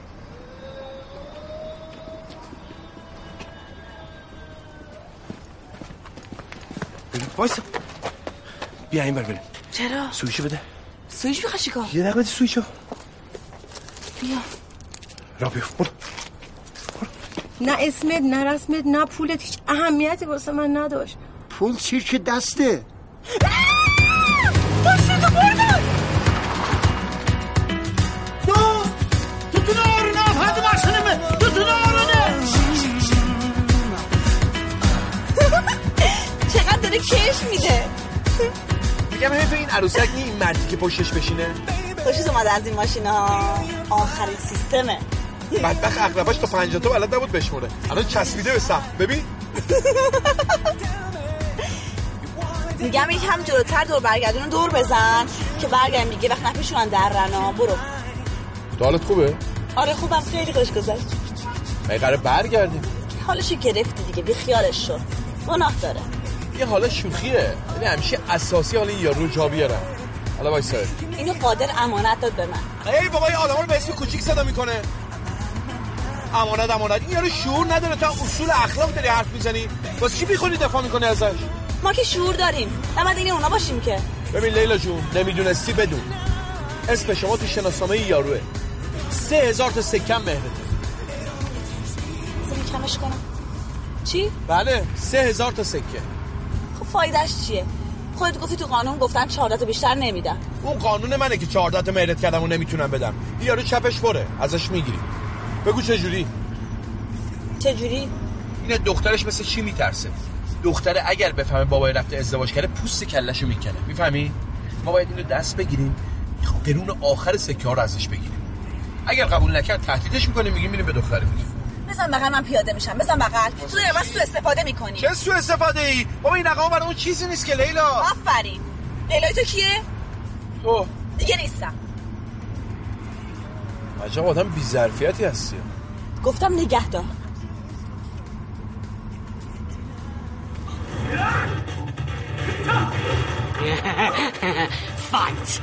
Speaker 6: وایسا. بیا این بر بریم.
Speaker 17: چرا؟
Speaker 6: سویچو بده.
Speaker 17: سویچ میخوای چیکار؟
Speaker 6: یه دقیقه بده سویچو.
Speaker 17: بیا.
Speaker 6: را بیا. برو.
Speaker 3: نه اسمت نه رسمت نه پولت هیچ اهمیتی واسه من نداشت.
Speaker 2: پول چی که دسته؟
Speaker 3: دسته تو بردن.
Speaker 2: دوست tutun ağrına hadi başını tutun ağrını.
Speaker 17: چقدر داره کش میده.
Speaker 6: میگم همین تو این عروسک نی این مردی که پشتش بشینه.
Speaker 17: خوشت اومده از این ماشینا. آخرین سیستمه.
Speaker 6: بدبخت اقرباش تا پنجاه تا بلد نبود بشموره. الان چسبیده به سقف. ببین.
Speaker 17: میگم یکم جلوتر دور برگردون دور بزن که برگردیم دیگه وقت نپیشونن در رنا. برو.
Speaker 6: تو حالت خوبه؟
Speaker 17: آره خوبم خیلی خوش گذشت.
Speaker 6: من قراره برگردیم.
Speaker 17: حالشو گرفتی دیگه بی خیالش شد. گناه داره.
Speaker 6: یه حالا شوخیه. یعنی همیشه اساسی حالا یارو جا بیارم. حالا وایسا.
Speaker 17: اینو قادر امانت داد به من.
Speaker 6: ای بابا این آدمو به اسم کوچیک صدا میکنه. امانت امانت این یارو شعور نداره. تا اصول اخلاق داری حرف میزنی. واسه چی میخونی دفاع میکنی ازش؟
Speaker 17: ما که شعور داریم. نباید این اونا باشیم که.
Speaker 6: ببین لیلا جون نمیدونستی بدون. اسم شما تو شناسنامه یاروه. سه هزار تا سکم مهرته.
Speaker 17: بذاری کمش کنم. چی؟
Speaker 6: بله سه هزار تا سکه.
Speaker 17: خب فایدهش چیه؟ خودت گفتی تو قانون گفتن چهارده تا بیشتر نمیدن.
Speaker 6: اون قانون منه که چهارده تا مهرت کردم و نمیتونم بدم. یارو چپش پره ازش میگیری. بگو چجوری؟
Speaker 17: چجوری؟
Speaker 6: اینه دخترش مثل چی میترسه؟ دختره اگر بفهمه بابای رفته ازدواج کرده پوست کلهشو میکنه. میفهمی؟ ما باید اینو دست بگیریم قرون آخر سکه ها رو ازش بگیریم. اگر قبول نکرد تهدیدش میکنیم میگیم میریم به دختره میگیم.
Speaker 17: بزن بغل من پیاده میشم. بزن بغل. تو داری از سوء استفاده میکنی.
Speaker 6: چه سوء استفاده ای؟ بابا این رقم برای اون چیزی نیست که لیلا.
Speaker 17: آفرین. لیلا تو کیه؟
Speaker 6: تو.
Speaker 17: دیگه نیستم.
Speaker 6: عجب آدم بی ظرفیتی هستی.
Speaker 17: گفتم نگهدار.
Speaker 21: فایت.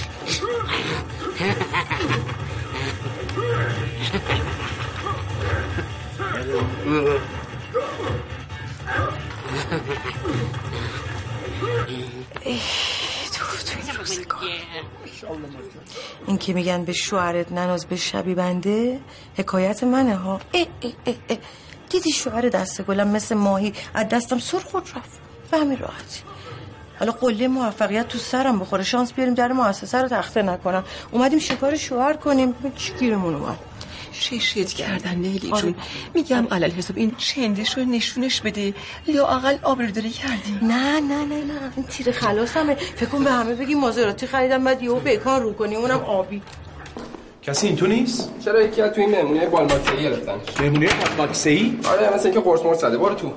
Speaker 3: این که میگن به شوهرت نناز به شبی بنده حکایت منه ها. اه اه اه اه. دیدی شوهر دست گلم مثل ماهی از دستم سر خود رفت به همین راحتی. حالا قله موفقیت تو سرم بخوره شانس بیاریم در مؤسسه رو تخته نکنم. اومدیم شکار شوهر کنیم چی گیرمون اومد.
Speaker 1: شیشت کردن لیلی جون. میگم علل حساب این چندش رو نشونش بده یا اقل آبرورداری کردی.
Speaker 3: نه نه نه نه این تیر خلاصمه. فکر کن به همه بگی مازراتی خریدم بعد یهو بیکار رو کنی اونم آبی.
Speaker 6: کسی این تو نیست؟
Speaker 7: چرا یکی از تو این مهمونی بالماکسئی گرفتن؟
Speaker 6: مهمونی بالماکسئی؟
Speaker 7: آره مثلا اینکه قرص مرص زده. برو تو.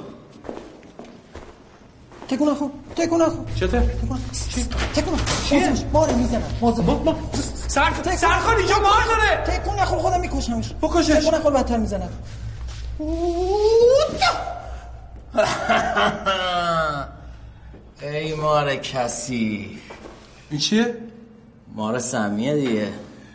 Speaker 16: تکون نخو تکون نخو
Speaker 6: چته؟
Speaker 16: چی؟ تکون نخو چیه؟ باره میزنم مازه ما ما
Speaker 9: سر سر کن اینجا مار داره.
Speaker 16: تکون نخو خودم میکشمش.
Speaker 9: بکشش.
Speaker 16: تکون نخو بدتر میزنم.
Speaker 10: ای مار کسی.
Speaker 6: این چیه؟
Speaker 10: مار سمیه دیگه.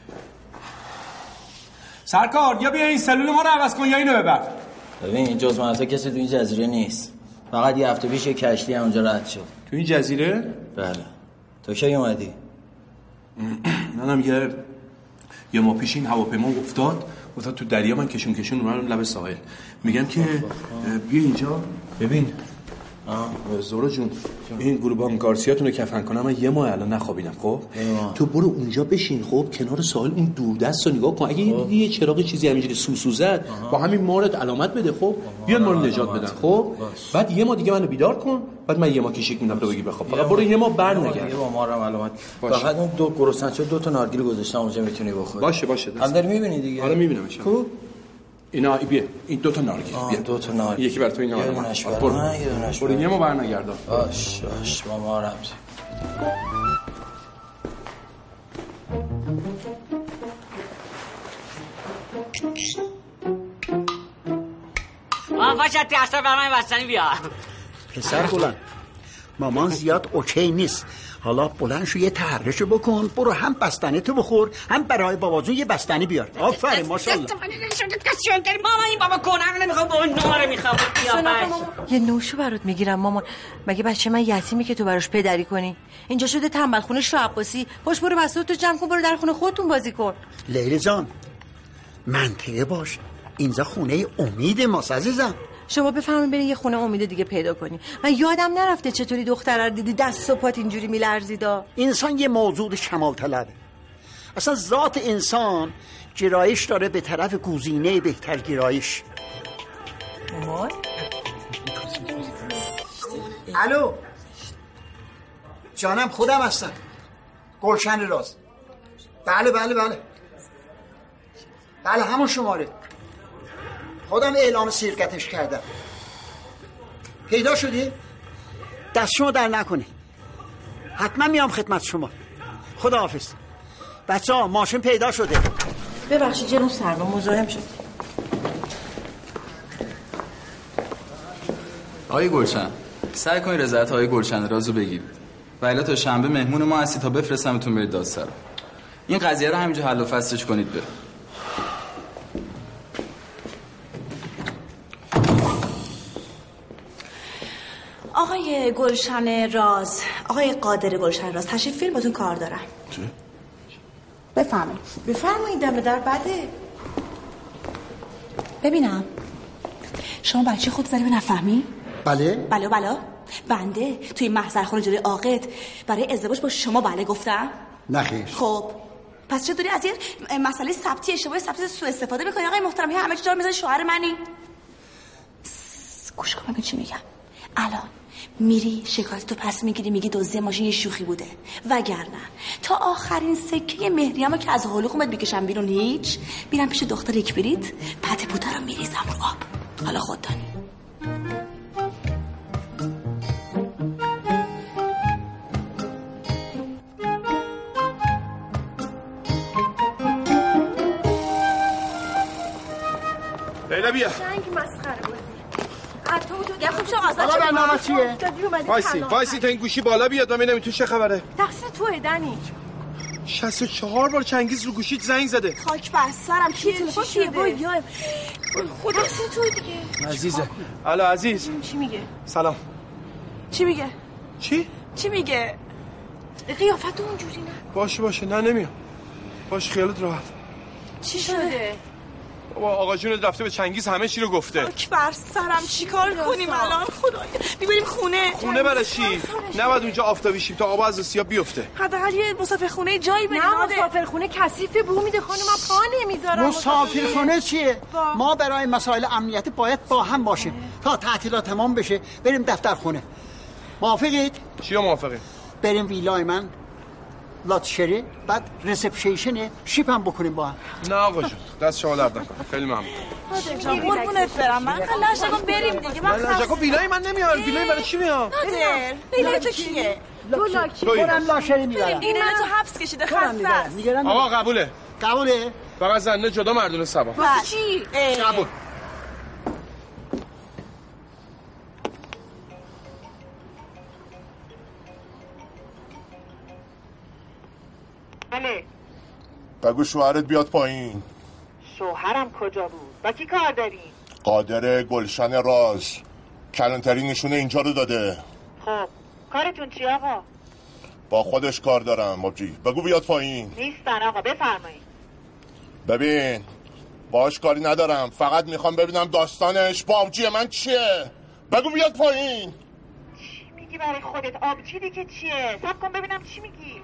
Speaker 9: سرکار یا بیا این سلول ما رو عوض کن یا اینو ببر.
Speaker 10: ببین جز من تو کسی تو این جزیره نیست. فقط یه هفته پیش یه کشتی اونجا رد شد.
Speaker 6: تو این جزیره؟
Speaker 10: بله. تو کی اومدی؟
Speaker 6: منم یه یه ماه پیش این هواپیما افتاد افتاد تو دریا. من کشون کشون اومدم لب ساحل. میگم که بیا اینجا ببین. آه زورا جون این گروبان گارسیاتونو کفن کنم. من یه ماه الان نخوابیدم. خب تو برو اونجا بشین خب کنار ساحل اون دوردست رو نگاه کن. اگه دیدی یه چراغ چیزی همینجوری سوسو زد با همین مارت علامت بده. خب بیاد ما رو نجات بدن. خب بعد یه ماه دیگه منو بیدار کن. بعد من یه ماه کشیک میدم تو بگی بخواب. فقط برو یه ماه برنگرد.
Speaker 10: یه با مارم علامت. فقط اون دو گروسنچو دو تا نارگیل گذاشتم اونجا میتونی بخوری.
Speaker 6: باشه باشه.
Speaker 10: الان داری میبینی دیگه.
Speaker 6: آره میبینمش.
Speaker 10: کو
Speaker 6: اینا بیا این دو تا نارگیل بیا.
Speaker 10: دو تا نارگیل.
Speaker 6: یکی بر تو اینا.
Speaker 10: یه دونش برای من یه دونش
Speaker 6: برو یه ماه برنگردم.
Speaker 10: باش باش با مارم.
Speaker 21: آه باشد تیاستا برای من بستنی بیا.
Speaker 2: پسر بلند مامان زیاد اوکی نیست. حالا بلند شو یه تحرشو بکن. برو هم بستنی تو بخور هم برای بابازون یه بستنی بیار. آفرین ماشاءالله.
Speaker 21: مامان این بابا کنم نمیخوام با اون نوره میخوام.
Speaker 3: یه نوشو برات میگیرم مامان. مگه بچه من یتیمی که تو براش پدری کنی؟ اینجا شده تنبل خونه شو عباسی. باش برو بساط تو جمع کن برو در خونه خودتون بازی کن.
Speaker 2: لیلی جان منطقه باش. اینجا خونه امید ماست عزیزم.
Speaker 3: شما بفهمین برین یه خونه امید دیگه پیدا کنی. من یادم نرفته چطوری دختره رو دیدی دست و پات اینجوری میلرزیدا.
Speaker 2: انسان یه موجود کمال طلبه. اصلا ذات انسان گرایش داره به طرف گزینه بهتر گرایش.
Speaker 3: مامان
Speaker 2: الو جانم خودم هستم. گلشن راز. بله بله بله بله همون شماره. خودم اعلام سرقتش کردم. پیدا شدی؟ دست شما در نکنی. حتما میام خدمت شما. خداحافظ. بچه ها ماشین پیدا شده.
Speaker 3: ببخشید جنوب سرما مزاحم شد.
Speaker 11: آقای گلشن سعی کنید رضایت آقای گلشن رازو بگیرید. ولی تا شنبه مهمون ما هستی تا بفرستمتون برید دادسرا. این قضیه رو همینجا حل و فصلش کنید بره.
Speaker 17: آقای گلشن راز، آقای قادر گلشن راز تشریف بیارید باتون کار دارم.
Speaker 6: چه؟
Speaker 17: بفرمایید.
Speaker 3: بفرمایید. دم در بده.
Speaker 17: ببینم شما بچه خود زدی به نفهمی؟
Speaker 2: بله
Speaker 17: بله بله. بنده توی محضرخونه جلوی عاقد برای ازدواج با شما بله گفتم؟
Speaker 2: نخیر.
Speaker 17: خب پس چطوری از این مسئله ثبتی اشتباه ثبتی سوء استفاده می‌کنی آقای محترم؟ همه چی دار می‌ذاری شوهر منی. گوش کن ببین چی میگم. الان میری شکایتتو پس میگیری میگی دزدی ماشین یه شوخی بوده، وگرنه تا آخرین سکه مهریه‌مو که از حلقومت میکشم بیرون هیچ میرم پیش دختر اکبریت پته پوته رو میریزم رو آب. حالا خود دانی.
Speaker 6: لیلا بیا.
Speaker 3: جنگ مسخره بودی. حتی تو
Speaker 17: یه خوب شو آزاد.
Speaker 2: حالا برنامه چیه؟
Speaker 6: وایسی وایسی تا این گوشی بالا بیاد من ببینم تو چه خبره.
Speaker 3: تقصیر توئه دنی.
Speaker 6: شصت و چهار بار چنگیز رو گوشیت زنگ زده.
Speaker 17: خاک بر سرم کی تلفن کیه وای خدا تقصیر توئه دیگه.
Speaker 6: عزیزه. الو عزیز.
Speaker 3: چی میگه؟
Speaker 6: سلام.
Speaker 17: چی میگه؟
Speaker 6: چی؟
Speaker 17: چی میگه؟ قیافت اونجوری نه.
Speaker 6: باشه باشه نه نمیام. باشه خیالت راحت.
Speaker 17: چی شده؟
Speaker 6: بابا آقا جونت رفته به چنگیز همه چی رو گفته.
Speaker 17: خاک بر سرم چیکار کنیم الان خدایا؟ میبریم خونه.
Speaker 6: خونه برای چی؟ نباید اونجا آفتابی شیم تا آب از آسیا بیفته.
Speaker 17: حداقل یه مسافرخونه جایی بریم.
Speaker 3: نه مسافرخونه کثیفه بو میده خانم من پا نمیذارم.
Speaker 2: مسافرخونه چیه؟ ما برای مسائل امنیتی باید با هم باشیم تا تعطیلات تمام بشه بریم دفتر خونه. موافقید؟
Speaker 6: چیا موافقی؟
Speaker 2: بریم ویلای من لاتشری بعد ریسپشن شیپ هم بکنیم با هم.
Speaker 6: نه آقا جون دست شما درد نکنه خیلی ممنون.
Speaker 17: جان قربونت برم من خلاص بریم دیگه. من
Speaker 6: لاشقا ویلای من نمیاد. ویلای برای چی میاد؟
Speaker 17: نادر ویلای تو کیه؟
Speaker 3: تو لاکی.
Speaker 2: برم لاشری میبرم.
Speaker 17: این منو تو حبس کشیده خسته است.
Speaker 6: آقا قبوله.
Speaker 2: قبوله؟
Speaker 6: فقط زنده جدا مردونه سبا.
Speaker 17: واسه چی؟
Speaker 2: قبول.
Speaker 3: بله.
Speaker 18: بگو شوهرت بیاد پایین.
Speaker 3: شوهرم کجا بود؟ با کی کار داری؟
Speaker 18: قادر گلشن راز کلانتری نشونه اینجا رو داده.
Speaker 3: خب کارتون چی آقا؟
Speaker 18: با خودش کار دارم آبجی. بگو بیاد پایین.
Speaker 3: نیستن آقا بفرمایید.
Speaker 18: ببین باش کاری ندارم فقط میخوام ببینم داستانش با آبجی من چیه. بگو بیاد پایین.
Speaker 3: چی میگی برای خودت؟ آبجی دیگه چیه؟ صبر کن ببینم چی میگی.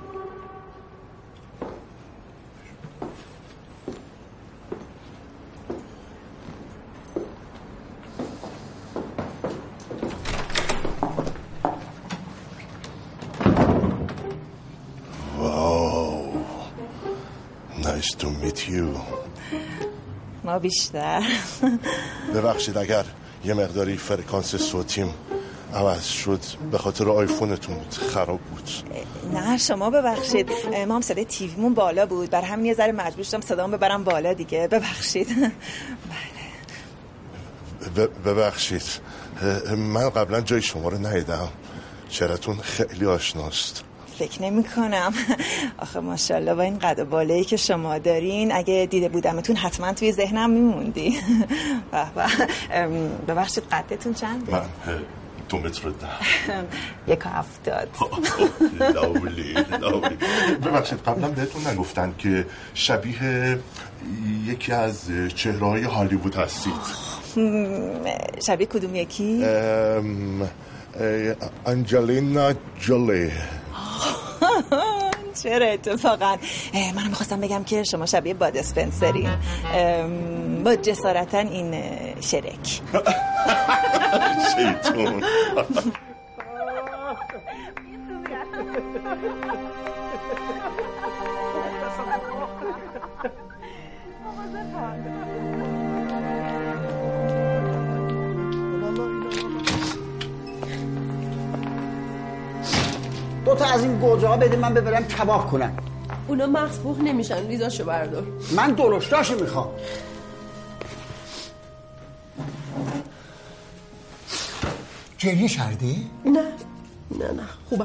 Speaker 18: واو nice to meet you.
Speaker 19: ما بیشتر.
Speaker 18: ببخشید اگر یه مقداری فرکانس صوتیم عوض شد به خاطر آیفونتون بود خراب بود.
Speaker 19: نه شما ببخشید ما هم صدای تیویمون بالا بود بر همین یه ذره مجبور شدم صدامو ببرم بالا دیگه ببخشید.
Speaker 18: بله ببخشید من قبلا جای شما رو ندیدم چهره‌تون خیلی آشناست.
Speaker 19: فکر نمی کنم. آخه ماشاءالله با این قد و بالایی که شما دارین اگه دیده بودمتون حتما توی ذهنم میموندی. ببخشید قدتون چنده؟
Speaker 18: من دو متر ده.
Speaker 19: یک هفتاد.
Speaker 18: لاولی لاولی. ببخشید قبلا بهتون نگفتن که شبیه یکی از چهره‌های هالیوود هستید؟
Speaker 19: شبیه کدوم یکی؟
Speaker 18: انجلینا جولی.
Speaker 19: چرا اتفاقا منم میخواستم بگم که شما شبیه باد اسپنسرین با جسارتا این شرک.
Speaker 18: شیطون.
Speaker 2: دو تا از این گوجه ها بده من ببرم کباب کنم.
Speaker 3: اونا مغز پخ نمیشن ریزاشو بردار.
Speaker 2: من درشتاشو میخوام. گریه کردی؟
Speaker 3: نه نه نه خوبم.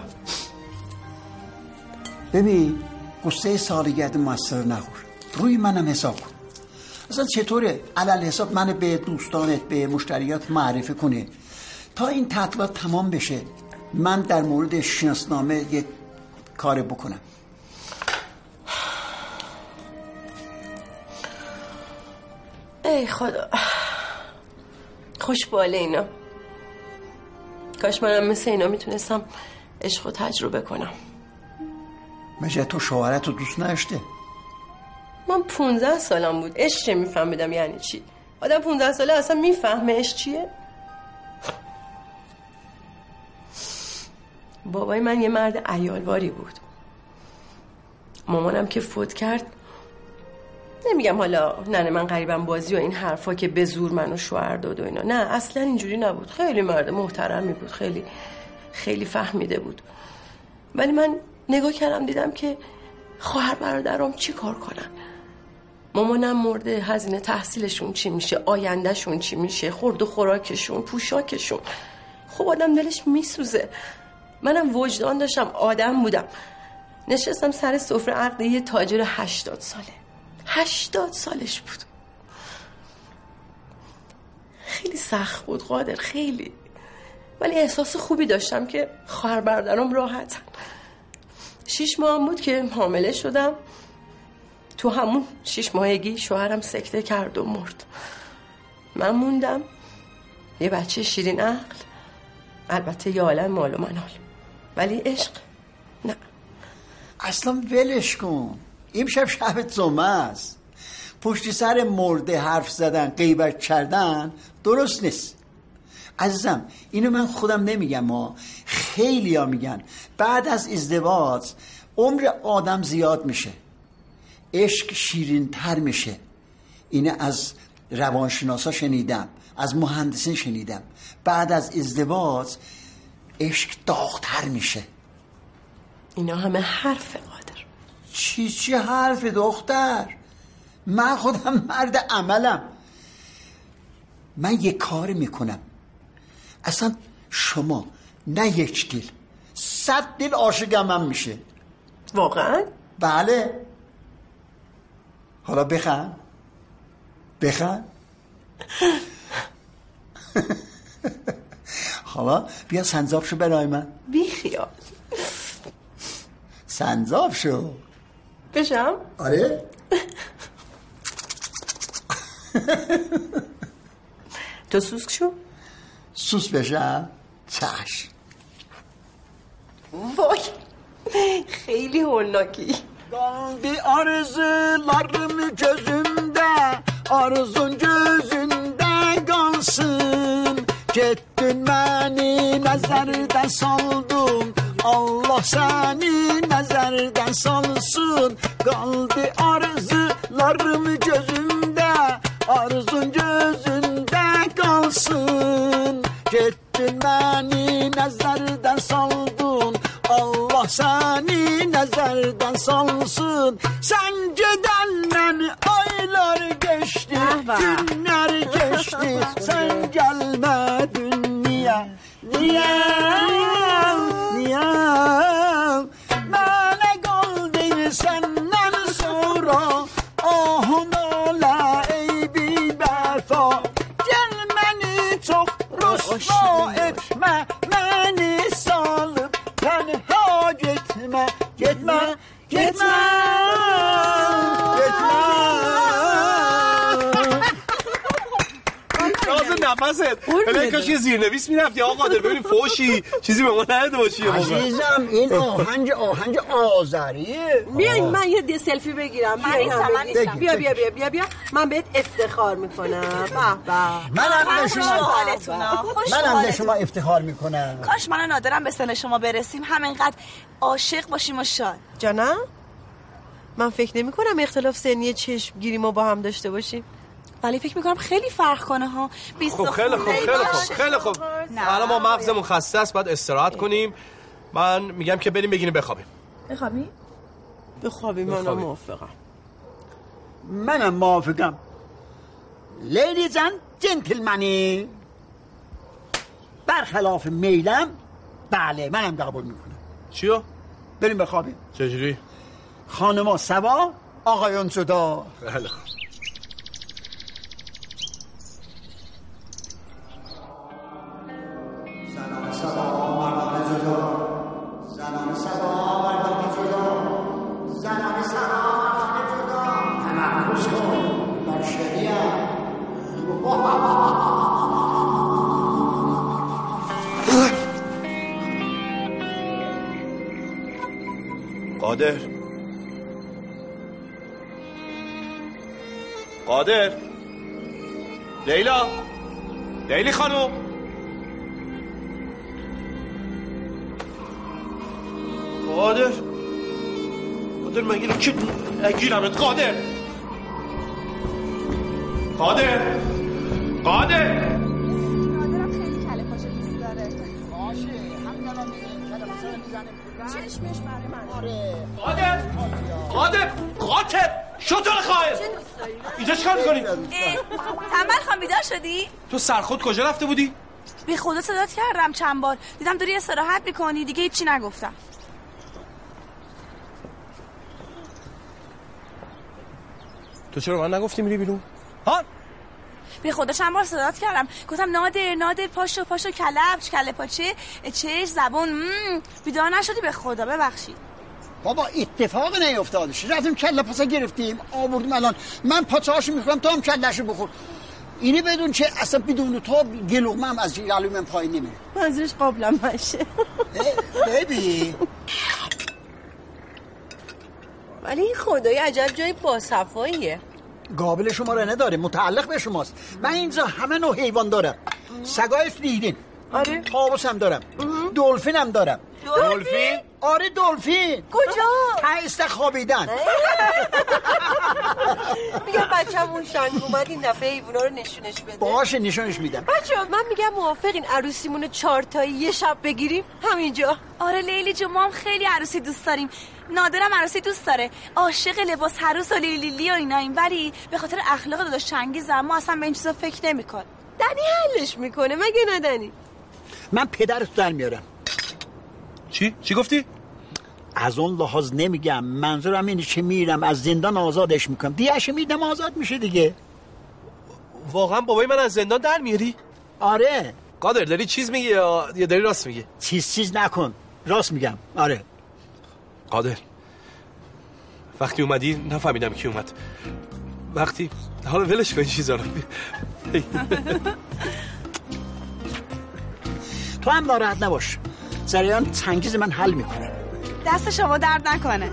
Speaker 2: ببین قصه سالگرد موثر نخور روی منم حساب کن. اصلا چطوره علل حساب من به دوستانت به مشتریات معرفی کنه تا این تعطیلات تمام بشه من در مورد شناسنامه یه کار بکنم.
Speaker 3: ای خدا، خوشباله اینا. کاش منم مثل اینا میتونستم عشق رو تجربه کنم.
Speaker 2: مجه تو شوهرت رو دوست نداشته؟
Speaker 3: من پونزده سالم بود، عشق چه میفهمیدم یعنی چی. آدم پونزده ساله اصلا میفهمه عشق چیه؟ بابای من یه مرد عیالواری بود. مامانم که فوت کرد، نمیگم حالا ننه من غریبم بازی و این حرفا که به زور منو شوهر داد و اینا، نه اصلا اینجوری نبود. خیلی مرد محترمی بود، خیلی خیلی فهمیده بود. ولی من نگاه کردم دیدم که خواهر برادرام چی کار کنن. مامانم مرده، هزینه تحصیلشون چی میشه، آیندهشون چی میشه، خورد و خوراکشون، پوشاکشون. خب آدم دلش میسوزه. منم وجدان داشتم، آدم بودم. نشستم سر سفره عقد یه تاجر هشتاد ساله. هشتاد سالش بود. خیلی سخت بود قادر، خیلی. ولی احساس خوبی داشتم که خواهر برادرام راحتن. شیش ماه بود که حامله شدم. تو همون شیش ماهگی شوهرم سکته کرد و مرد. من موندم یه بچه شیرین عقل، البته یه عالم مال و منال، ولی عشق نه.
Speaker 2: اصلا ولش کن، امشب شب جمعه است. پشت سر مرده حرف زدن، غیبت کردن درست نیست. عزیزم اینو من خودم نمیگم، ما خیلی ها میگن بعد از ازدواج عمر آدم زیاد میشه، عشق شیرین تر میشه. اینه از روانشناسا شنیدم، از مهندسین شنیدم، بعد از ازدواج عشق داغ‌تر میشه.
Speaker 3: اینا همه حرف قادر.
Speaker 2: چی چی حرف دختر؟ من خودم مرد عملم. من یک کار میکنم، اصلا شما نه یک دل صد دل عاشقم من میشه.
Speaker 3: واقعا؟
Speaker 2: بله. حالا بخند بخند. حالا بیا سنجاب شو برای من.
Speaker 3: بی خیال.
Speaker 2: سنجاب شو.
Speaker 3: بشم؟
Speaker 2: آره.
Speaker 3: تو سوسک شو؟
Speaker 2: سوس besham. چشم.
Speaker 3: وای خیلی هولناکی.
Speaker 2: Kaldı arzularım gözümde, arzun gözünde kalsın. Gittin beni nezerden saldın, Allah seni nezerden salsın. Kaldı arzularım gözümde, arzun gözünde kalsın. Gittin beni nezerden saldın, Allah seni nezerden salsın. Sen gidenden aylar geçti, günler geçti. Sen gelmedin niye? Niye? Niye? Bana kaldı senden sonra ahım ola ey bir vefa. Gelmeni çok rüsva etme, beni salıp tenha gitme, gitme, gitme, gitme.
Speaker 6: راز نفست الان کاش یه زیرنویس میرفتی آقا قادر، ببینیم فوشی چیزی به ما نداده باشی.
Speaker 2: عزیزم این آهنگ آهنگ آذریه.
Speaker 3: بیاین من یه سلفی بگیرم.
Speaker 17: من نیستم، من نیستم.
Speaker 3: بیا بیا بیا بیا بیا من بهت افتخار میکنم. به به.
Speaker 2: منم به شما منم به شما افتخار میکنم.
Speaker 17: کاش من و نادرم به سن شما برسیم، همینقدر عاشق باشیم و شاد.
Speaker 3: جانم من فکر نمی کنم اختلاف سنی چشم گیری ما با هم داشته باشیم،
Speaker 17: ولی فکر میکنم خیلی فرق کنه ها.
Speaker 6: خب خیلی خوب خیلی خوب خیلی خوب. الان ما مغزمون خسته است، باید استراحت کنیم. من میگم که بریم بگیریم بخوابیم.
Speaker 17: بخوابیم؟
Speaker 3: بخوابیم. منم موافقم.
Speaker 2: منم موافقم. لیدیز اند جنتلمنی، برخلاف میلم بله منم قبول میکنم.
Speaker 6: چیو؟
Speaker 2: بریم بخوابیم.
Speaker 6: چجوری؟
Speaker 2: خانما سوا آقایون جدا.
Speaker 6: بله خوب.
Speaker 2: زنان سبا مردان جدا، زنان سبا مردان جدا، زنان سبا مردان جدا. تمرکز کن بر شریعت،
Speaker 6: قادر قادر لیلا لیلی خانم قادر قادر مگه که نگیرمت قادر قادر قادر
Speaker 17: چشمش برای من.
Speaker 6: قادر قادر قاتل شطور خواهد اینجا چکار میکنی؟
Speaker 17: تنبل خان بیدار شدی؟
Speaker 6: تو سرخود کجا رفته بودی؟
Speaker 17: به خدا صدات کردم چند بار، دیدم داری استراحت میکنی، دیگه هیچی نگفتم.
Speaker 6: تو چرا من نگفتی میری بیرون؟ ها؟
Speaker 17: به خدا چند بار صدات کردم، گفتم نادر نادر پاشو پاشو کلبش کله پاچه چش زبون مم. بیدار نشدی به خدا ببخشید.
Speaker 2: بابا اتفاق نیفتاده شد، رفتیم کله پاسه گرفتیم آوردیم الان من پاچه‌اشو میخورم تو هم کلهشو بخور. اینی بدون چه اصلا بدون تو گلومه هم از گلوی من پایین نمیره.
Speaker 3: منظورش قابلم باشه.
Speaker 2: ببین
Speaker 3: ولی این خدای عجب جای باصفاییه.
Speaker 2: قابل شما را نداره، متعلق به شماست. من اینجا همه نوع حیوان دارم. سگایش دیدین؟
Speaker 3: آره.
Speaker 2: طاووس هم دارم. دلفین هم دارم.
Speaker 3: دلفین؟
Speaker 2: آره دلفین.
Speaker 3: کجا؟
Speaker 2: تایست خوابیدن.
Speaker 3: میگم بچه‌مون شنگ اومد این دفعه حیونا رو نشونش بده.
Speaker 2: باشه نشونش میدم.
Speaker 3: بچه‌ها من میگم موافقین عروسیمون رو چهار تایی یه شب بگیریم همینجا؟
Speaker 17: آره لیلی جو ما هم خیلی عروسی دوست داریم. نادرم عروسی دوست داره، عاشق لباس عروس و لیلی لیلی و ایناییم، ولی به خاطر اخلاق داداش چنگیزم ما اصلا به این چیزا فکر نمی‌کنیم.
Speaker 3: دنی حلش میکنه مگه نه دنی؟
Speaker 2: من پدرت در میارم.
Speaker 6: چی؟ چی گفتی؟
Speaker 2: از اون لحاظ نمیگم، منظورم اینه که میرم از زندان آزادش میکنم، دیگه میدم آزاد میشه دیگه.
Speaker 6: واقعا بابای من از زندان در میاری؟
Speaker 2: آره.
Speaker 6: قادر داری چیز میگی یا داری راست میگی؟
Speaker 2: چیز چیز نکن، راست میگم. آره
Speaker 6: قادر وقتی اومدی نفهمیدم کی اومد، وقتی حالا ولش کن این چیزا رو.
Speaker 2: تو هم ناراحت نباش، جریان چنگیز من حل میکنه.
Speaker 17: دست شما درد نکنه.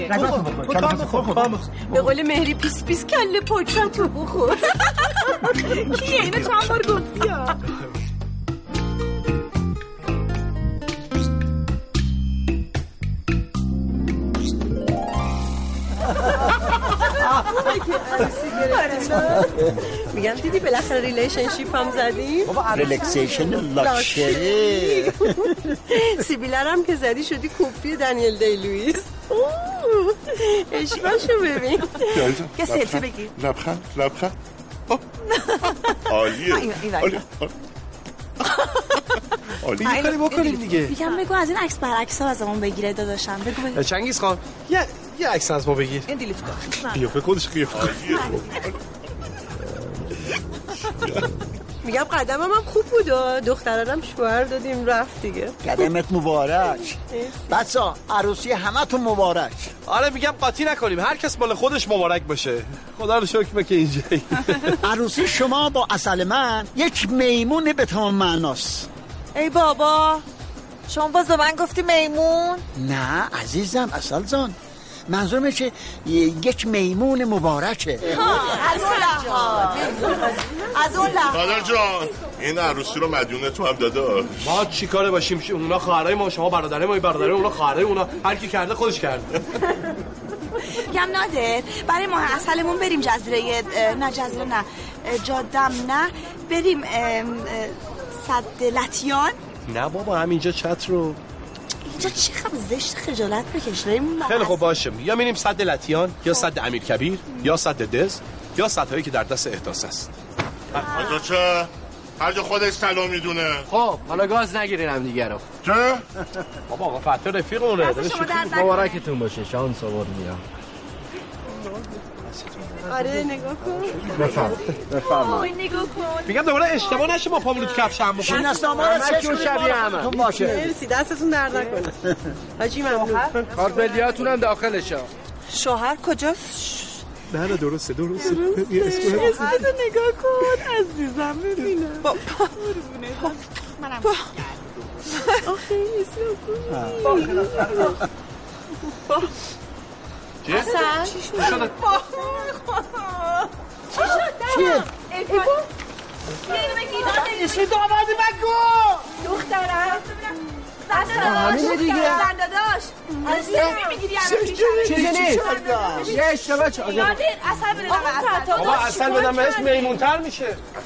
Speaker 3: به قول مهری پیس پیس کله پاچه تو بخور. کیه اینو چند بار گفتی ها؟ میگم دیدی بالاخره ریلیشنشیپ هم زدیم.
Speaker 2: ریلکسیشن لاکچری.
Speaker 3: سیبیلرم که زدی شدی کوفی دنیل دی لوئیس. اشکاشو ببین.
Speaker 17: یه سلفی بگیر.
Speaker 18: لبخند لبخند. عالیه. عالیه.
Speaker 6: عالی یه کاری بکنیم دیگه.
Speaker 17: میگم بگو از این عکس برعکس ها از همون بگیره داداشم. بگو بگو.
Speaker 6: چنگیز خان یه یه عکس از ما بگیر.
Speaker 17: این دیلیت کن.
Speaker 6: قیافه خودش قیافه.
Speaker 3: میگم قدمم هم خوب بود، دخترانم شوهر دادیم رفت دیگه.
Speaker 2: قدمت مبارک. بچا عروسی همتون مبارک.
Speaker 6: آره میگم قاطی نکنیم، هر کس مال خودش مبارک باشه. خدا رو شکر که اینجایی.
Speaker 2: عروسی شما با اصل من یک میمون به تمام معناست.
Speaker 19: ای بابا شما باز به من گفتی میمون؟
Speaker 2: نه عزیزم اصل جان، منظورم چه یک میمون مبارکه.
Speaker 19: از اون لحاظ از اون لحاظ
Speaker 18: قادر جان این عروسی رو مدیون تو هم داده.
Speaker 6: ما چی کاره باشیم؟ اونا خواهرای ما، شما برادرای ما، برادرای اونا خواهرای اونا، هر کی کرده خودش کرده.
Speaker 17: گم نادر برای ما اصلمون بریم جزیره، نه جزیره نه جادم، نه بریم سد لطیان.
Speaker 6: نه بابا همینجا چت رو
Speaker 17: اینجا چه خب زشت خجالت بکش.
Speaker 6: خیلی خوب باشه، یا میریم سد لطیان یا سد امیرکبیر یا سد دز یا سدهایی که در دست احداث است.
Speaker 18: آجا چه؟ هر جا خودش طلا میدونه.
Speaker 7: خب حالا گاز نگیرین هم دیگه رو.
Speaker 18: چه؟
Speaker 6: بابا آقا فتح رفیقونه.
Speaker 7: مبارکتون باشه، شانس آورد میام.
Speaker 3: آره نگاه کن.
Speaker 2: بفرم بفرم.
Speaker 3: آی نگاه کن.
Speaker 6: میگم دوباره اشتباه نشه ما پامون تو کفش هم بکنیم.
Speaker 2: شناسنامه رو چشم شبیه همه باشه.
Speaker 3: مرسی دستتون درد نکنه. حاجی ممنون.
Speaker 7: کارت ملیاتون هم داخلشه.
Speaker 19: شوهر کجاست؟
Speaker 6: نه نه درسته درسته
Speaker 19: درسته اسمتو نگاه کن عزیزم ببینم با پا منم آخه اسمو با
Speaker 6: چیه؟
Speaker 19: چی شد؟ چی شد؟
Speaker 3: چیه؟
Speaker 19: ایفون
Speaker 3: اینو بگی
Speaker 19: اسم دامادی بگو
Speaker 3: دخترم
Speaker 19: همینه دیگه
Speaker 3: زنداداش عزیزم میگیری
Speaker 7: چیزی نیست یه اشتباه چه
Speaker 3: یادین اصل بده من
Speaker 7: بابا اصل بدم بهش میمونتر میشه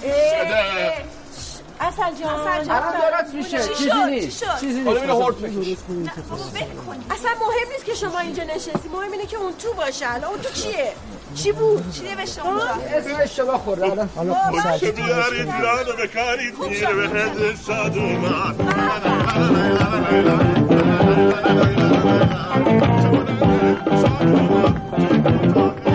Speaker 3: اصل جان
Speaker 19: الان درست میشه چیزی نیست چیزی نیست
Speaker 7: حالا میره هورت بکش
Speaker 3: اصلا مهم نیست که شما اینجا نشستی مهم اینه که اون تو باشه الان اون تو چیه چی بود چی نوشته اونجا
Speaker 19: اسم اشتباه خورده الان حالا
Speaker 18: که بیارید رانو بکارید میره به هد شاد اومد